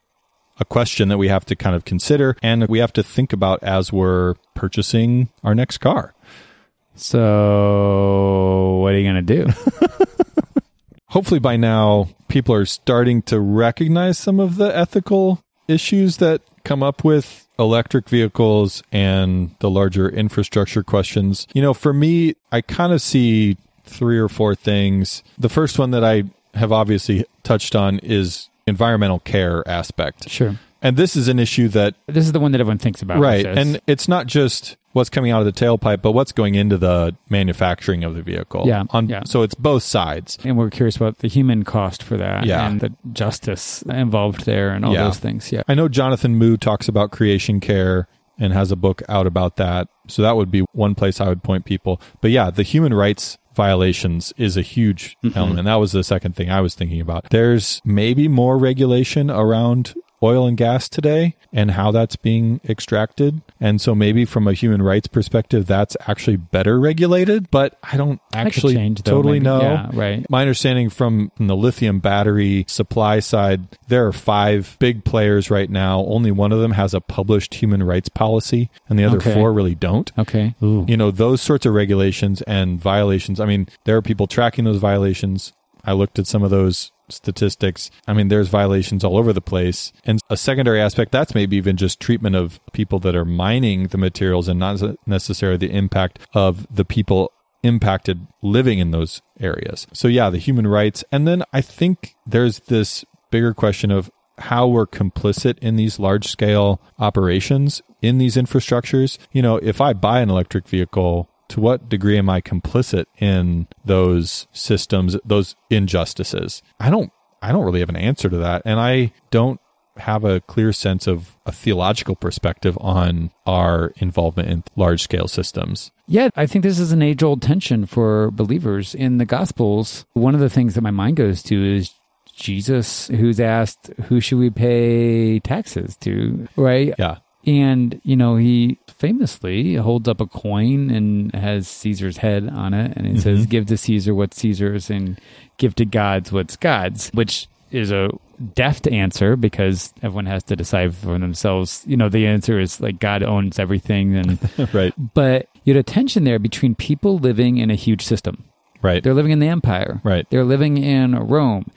Speaker 2: a question that we have to kind of consider and we have to think about as we're purchasing our next car.
Speaker 1: So what are you going to do?
Speaker 2: Hopefully by now, people are starting to recognize some of the ethical issues that come up with electric vehicles and the larger infrastructure questions. You know, for me, I kind of see three or four things. The first one that I have obviously touched on is environmental care aspect.
Speaker 1: Sure.
Speaker 2: And this is an issue that...
Speaker 1: This is the one that everyone thinks about.
Speaker 2: Right. And it's not just what's coming out of the tailpipe, but what's going into the manufacturing of the vehicle.
Speaker 1: Yeah,
Speaker 2: On,
Speaker 1: yeah.
Speaker 2: So it's both sides.
Speaker 1: And we're curious about the human cost for that
Speaker 2: Yeah.
Speaker 1: and the justice involved there and all
Speaker 2: Yeah.
Speaker 1: those things. Yeah.
Speaker 2: I know Jonathan Moo talks about creation care and has a book out about that. So that would be one place I would point people. But yeah, the human rights violations is a huge
Speaker 1: Mm-hmm.
Speaker 2: element. That was the second thing I was thinking about. There's maybe more regulation around oil and gas today and how that's being extracted. And so maybe from a human rights perspective, that's actually better regulated, but I don't actually
Speaker 1: change, though,
Speaker 2: totally
Speaker 1: maybe.
Speaker 2: know.
Speaker 1: Yeah, right.
Speaker 2: My understanding from, from the lithium battery supply side, there are five big players right now. Only one of them has a published human rights policy and the other
Speaker 1: Okay.
Speaker 2: four really don't.
Speaker 1: Okay. Ooh.
Speaker 2: You know, those sorts of regulations and violations. I mean, there are people tracking those violations. I looked at some of those statistics. I mean, there's violations all over the place. And a secondary aspect, that's maybe even just treatment of people that are mining the materials and not necessarily the impact of the people impacted living in those areas. So yeah, the human rights. And then I think there's this bigger question of how we're complicit in these large scale operations in these infrastructures. You know, if I buy an electric vehicle to what degree am I complicit in those systems, those injustices? I don't, I don't really have an answer to that. And I don't have a clear sense of a theological perspective on our involvement in large-scale systems.
Speaker 1: Yeah, I think this is an age-old tension for believers. In the Gospels, one of the things that my mind goes to is Jesus, who's asked, who should we pay taxes to, right?
Speaker 2: Yeah.
Speaker 1: And, you know, he famously holds up a coin and has Caesar's head on it. And he mm-hmm. says, give to Caesar what's Caesar's and give to God's what's God's, which is a deft answer because everyone has to decide for themselves. You know, the answer is like God owns everything. And
Speaker 2: right.
Speaker 1: But you had a tension there between people living in a huge system.
Speaker 2: Right.
Speaker 1: They're living in the empire.
Speaker 2: Right.
Speaker 1: They're living in Rome.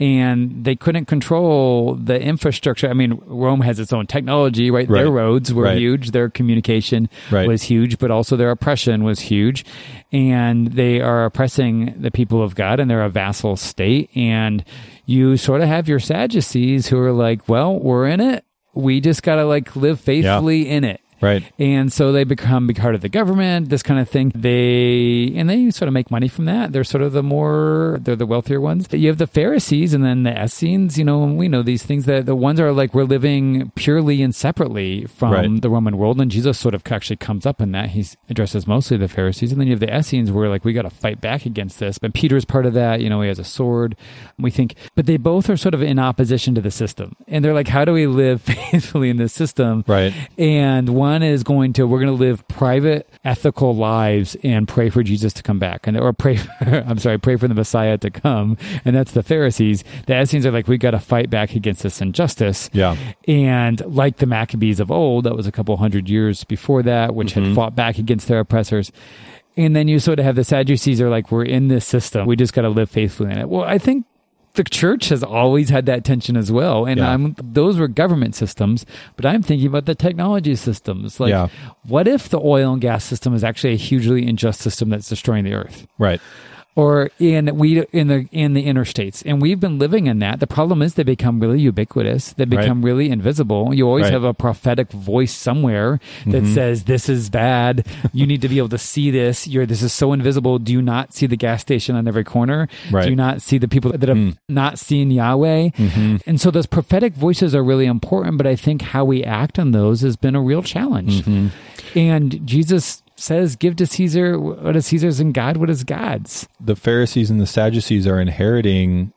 Speaker 1: And they couldn't control the infrastructure. I mean, Rome has its own technology, right?
Speaker 2: Right.
Speaker 1: Their roads were
Speaker 2: right.
Speaker 1: huge. Their communication
Speaker 2: right.
Speaker 1: was huge, but also their oppression was huge. And they are oppressing the people of God, and they're a vassal state. And you sort of have your Sadducees who are like, well, we're in it. We just got to like live faithfully yeah. in it.
Speaker 2: Right.
Speaker 1: And so they become big part of the government, this kind of thing. They, and they sort of make money from that. They're sort of the more, they're the wealthier ones. You have the Pharisees and then the Essenes, you know, and we know these things that the ones are like, we're living purely and separately from
Speaker 2: right.
Speaker 1: the Roman world. And Jesus sort of actually comes up in that. He addresses mostly the Pharisees. And then you have the Essenes where like, we got to fight back against this. But Peter's part of that, you know, he has a sword. We think, but they both are sort of in opposition to the system. And they're like, how do we live faithfully in this system?
Speaker 2: Right.
Speaker 1: And one is going to, we're going to live private, ethical lives and pray for Jesus to come back. And or pray, for, I'm sorry, pray for the Messiah to come. And that's the Pharisees. The Essenes are like, we got to fight back against this injustice.
Speaker 2: Yeah.
Speaker 1: And like the Maccabees of old, that was a couple hundred years before that, which mm-hmm. had fought back against their oppressors. And then you sort of have the Sadducees are like, we're in this system. We just got to live faithfully in it. Well, I think the church has always had that tension as well. And yeah. I'm, those were government systems, but I'm thinking about the technology systems. Like, yeah. what if the oil and gas system is actually a hugely unjust system that's destroying the earth?
Speaker 2: Right.
Speaker 1: Or in we in the in the interstates, and we've been living in that. The problem is they become really ubiquitous. They become right. really invisible. You always right. have a prophetic voice somewhere that mm-hmm. says, "This is bad. You need to be able to see this. You're this is so invisible. Do you not see the gas station on every corner?
Speaker 2: Right.
Speaker 1: Do you not see the people that have mm. not seen Yahweh?"
Speaker 2: Mm-hmm.
Speaker 1: And so those prophetic voices are really important. But I think how we act on those has been a real challenge.
Speaker 2: Mm-hmm.
Speaker 1: And Jesus says, give to Caesar what is Caesar's and God what is God's.
Speaker 2: The Pharisees and the Sadducees are inheriting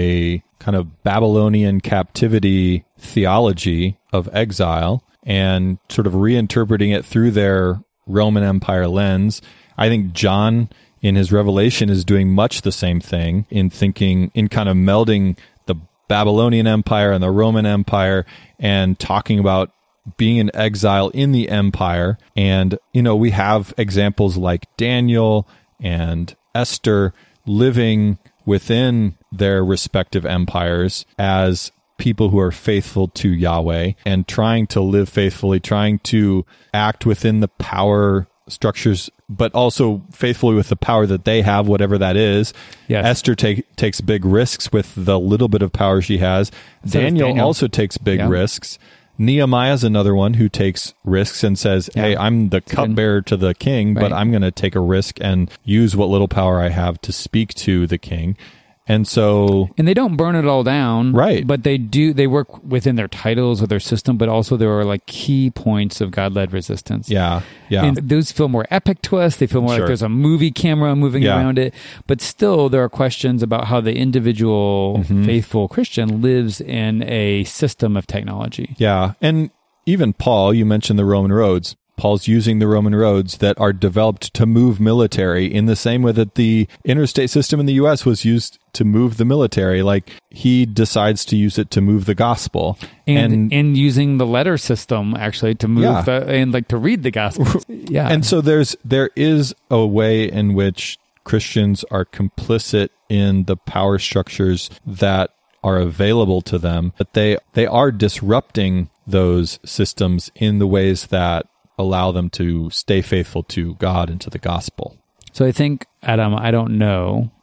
Speaker 2: a kind of Babylonian captivity theology of exile and sort of reinterpreting it through their Roman Empire lens. I think John in his Revelation is doing much the same thing in thinking, in kind of melding the Babylonian Empire and the Roman Empire and talking about being in exile in the empire. And, you know, we have examples like Daniel and Esther living within their respective empires as people who are faithful to Yahweh and trying to live faithfully, trying to act within the power structures, but also faithfully with the power that they have, whatever that is.
Speaker 1: Yes.
Speaker 2: Esther take, takes big risks with the little bit of power she has.
Speaker 1: So
Speaker 2: Daniel,
Speaker 1: Daniel
Speaker 2: also takes big
Speaker 1: yeah.
Speaker 2: risks. Nehemiah's another one who takes risks and says, hey, yeah. I'm the cupbearer to the king, right. but I'm going to take a risk and use what little power I have to speak to the king. And so...
Speaker 1: And they don't burn it all down.
Speaker 2: Right.
Speaker 1: But they do, they work within their titles or their system, but also there are like key points of God-led resistance.
Speaker 2: Yeah, yeah.
Speaker 1: And those feel more epic to us. They feel more
Speaker 2: sure.
Speaker 1: like there's a movie camera moving yeah. around it. But still, there are questions about how the individual mm-hmm. faithful Christian lives in a system of technology.
Speaker 2: Yeah. And even Paul, you mentioned the Roman roads. Paul's using the Roman roads that are developed to move military in the same way that the interstate system in the U S was used to move the military. Like, he decides to use it to move the gospel.
Speaker 1: And,
Speaker 2: and,
Speaker 1: and using the letter system, actually, to move
Speaker 2: yeah.
Speaker 1: the, and like to read the gospel. Yeah.
Speaker 2: And so there's, there is a way in which Christians are complicit in the power structures that are available to them, but they, they are disrupting those systems in the ways that allow them to stay faithful to God and to the gospel.
Speaker 1: So I think, Adam, I don't know,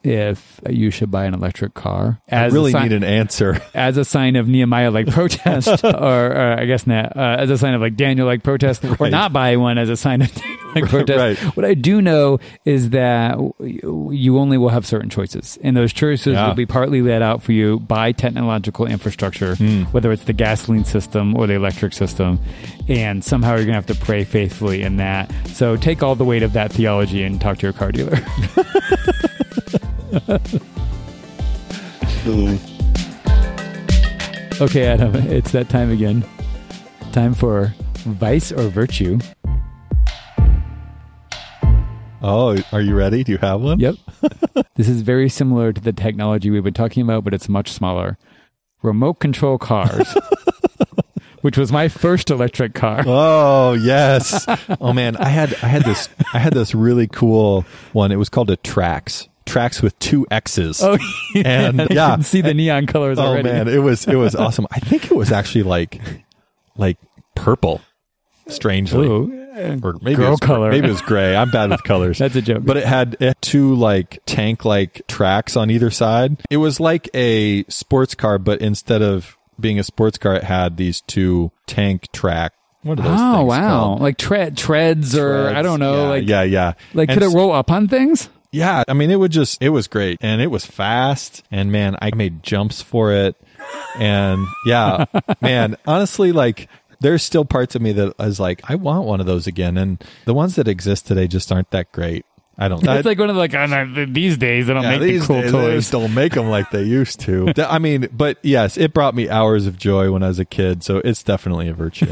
Speaker 1: if you should buy an electric car. As
Speaker 2: I really
Speaker 1: a si-
Speaker 2: need an answer.
Speaker 1: As a sign of Nehemiah-like protest, or, or I guess not, uh, as a sign of like Daniel-like protest, or
Speaker 2: Right.
Speaker 1: not buy one as a sign of Daniel-like protest.
Speaker 2: Right.
Speaker 1: What I do know is that you only will have certain choices, and those choices
Speaker 2: Yeah.
Speaker 1: will be partly laid out for you by technological infrastructure,
Speaker 2: Mm.
Speaker 1: whether it's the gasoline system or the electric system, and somehow you're going to have to pray faithfully in that. So take all the weight of that theology and talk to your car dealer. Okay, Adam, it's that time again. Time for Vice or Virtue.
Speaker 2: Oh, are you ready? Do you have one?
Speaker 1: Yep. This is very similar to the technology we've been talking about, but it's much smaller. Remote control cars, which was my first electric car.
Speaker 2: Oh, yes. Oh man, I had I had this I had this really cool one. It was called a Trax. Trax with two X's.
Speaker 1: Oh,
Speaker 2: and
Speaker 1: I
Speaker 2: yeah.
Speaker 1: can see the neon colors
Speaker 2: Oh
Speaker 1: already.
Speaker 2: man, it was it was awesome. I think it was actually like like purple. Strangely.
Speaker 1: Ooh.
Speaker 2: Or maybe
Speaker 1: Girl
Speaker 2: it was,
Speaker 1: color.
Speaker 2: Maybe it was gray. I'm bad with colors.
Speaker 1: That's a joke.
Speaker 2: But it had, it had two like tank like tracks on either side. It was like a sports car, but instead of being a sports car, it had these two tank track. What are those
Speaker 1: Oh,
Speaker 2: things
Speaker 1: wow.
Speaker 2: called?
Speaker 1: Like tre- treads or
Speaker 2: Treads.
Speaker 1: I don't know.
Speaker 2: Yeah,
Speaker 1: like,
Speaker 2: yeah, yeah.
Speaker 1: like
Speaker 2: And
Speaker 1: could it
Speaker 2: s-
Speaker 1: roll up on things?
Speaker 2: Yeah, I mean, it would just, it was great. And it was fast. And man, I made jumps for it. And yeah, man, honestly, like, there's still parts of me that is like, I want one of those again. And the ones that exist today just aren't that great. I don't know.
Speaker 1: It's like one of the, like, oh, no, these days they don't
Speaker 2: Yeah,
Speaker 1: make the
Speaker 2: these
Speaker 1: cool
Speaker 2: days, they
Speaker 1: toys.
Speaker 2: just don't make them like they used to. Th- I mean, but yes, it brought me hours of joy when I was a kid. So it's definitely a virtue.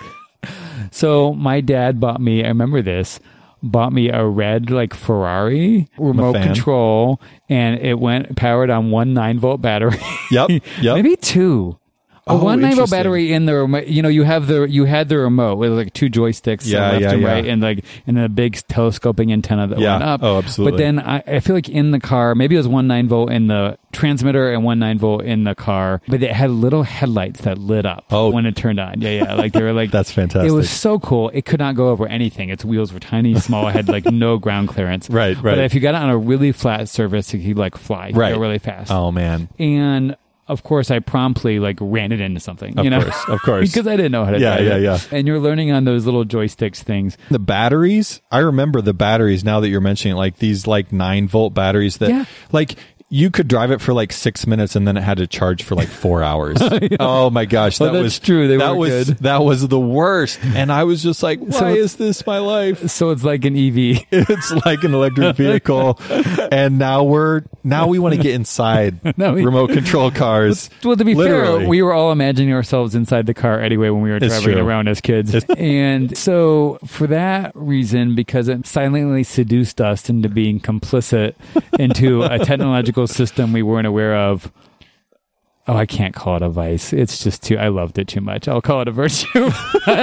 Speaker 1: So my dad bought me, I remember this, bought me a red like Ferrari remote
Speaker 2: fan.
Speaker 1: control, and it went powered on one nine volt battery.
Speaker 2: Yep, yep.
Speaker 1: Maybe two. A
Speaker 2: Oh,
Speaker 1: one nine volt
Speaker 2: interesting.
Speaker 1: battery in the remote. You know, you have the you had the remote with like two joysticks, so
Speaker 2: Yeah,
Speaker 1: left
Speaker 2: yeah,
Speaker 1: and
Speaker 2: yeah.
Speaker 1: right, and like and then a big telescoping antenna that
Speaker 2: Yeah.
Speaker 1: went up.
Speaker 2: Oh, absolutely.
Speaker 1: But then I, I feel like in the car, maybe it was one nine volt in the transmitter and one nine volt in the car, but it had little headlights that lit up
Speaker 2: Oh.
Speaker 1: when it turned on. Yeah, yeah. Like they were like
Speaker 2: That's fantastic.
Speaker 1: It was so cool. It could not go over anything. Its wheels were tiny, small. It had like no ground clearance.
Speaker 2: Right, right.
Speaker 1: But if you got it on a really flat surface, it could like fly. It could
Speaker 2: Right.
Speaker 1: go really fast.
Speaker 2: Oh, man.
Speaker 1: And of course, I promptly like ran it into something.
Speaker 2: Of
Speaker 1: you know?
Speaker 2: course, of course.
Speaker 1: because I didn't know how to
Speaker 2: Yeah,
Speaker 1: drive
Speaker 2: yeah,
Speaker 1: it.
Speaker 2: yeah.
Speaker 1: And you're learning on those little joysticks things.
Speaker 2: The batteries, I remember the batteries now that you're mentioning it, like these like nine volt batteries that
Speaker 1: Yeah.
Speaker 2: like you could drive it for like six minutes and then it had to charge for like four hours. Oh my gosh.
Speaker 1: Oh,
Speaker 2: That
Speaker 1: that's
Speaker 2: was
Speaker 1: true. They
Speaker 2: that
Speaker 1: were
Speaker 2: was,
Speaker 1: good.
Speaker 2: that was the worst. And I was just like, why
Speaker 1: So-
Speaker 2: is this my life?
Speaker 1: So it's like an E V.
Speaker 2: It's like an electric vehicle. And now we're, now we want to get inside
Speaker 1: Now we-
Speaker 2: remote control cars.
Speaker 1: Well, to be
Speaker 2: Literally.
Speaker 1: fair, we were all imagining ourselves inside the car anyway when we were
Speaker 2: It's
Speaker 1: driving
Speaker 2: true.
Speaker 1: around as kids. And so for that reason, because it silently seduced us into being complicit into a technological system we weren't aware of. Oh, I can't call it a vice. It's just too, I loved it too much. I'll call it a virtue.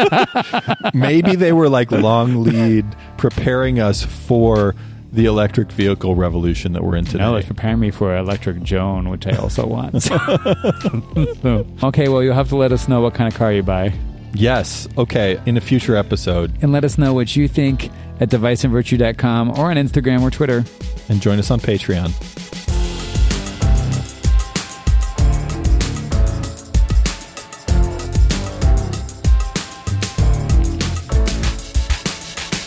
Speaker 2: Maybe they were like long lead preparing us for the electric vehicle revolution that we're in today.
Speaker 1: No, it's preparing me for electric Joan, which I also want. So, okay, well, you'll have to let us know what kind of car you buy.
Speaker 2: Yes. Okay. In a future episode.
Speaker 1: And let us know what you think at device and virtue dot com or on Instagram or Twitter.
Speaker 2: And join us on Patreon.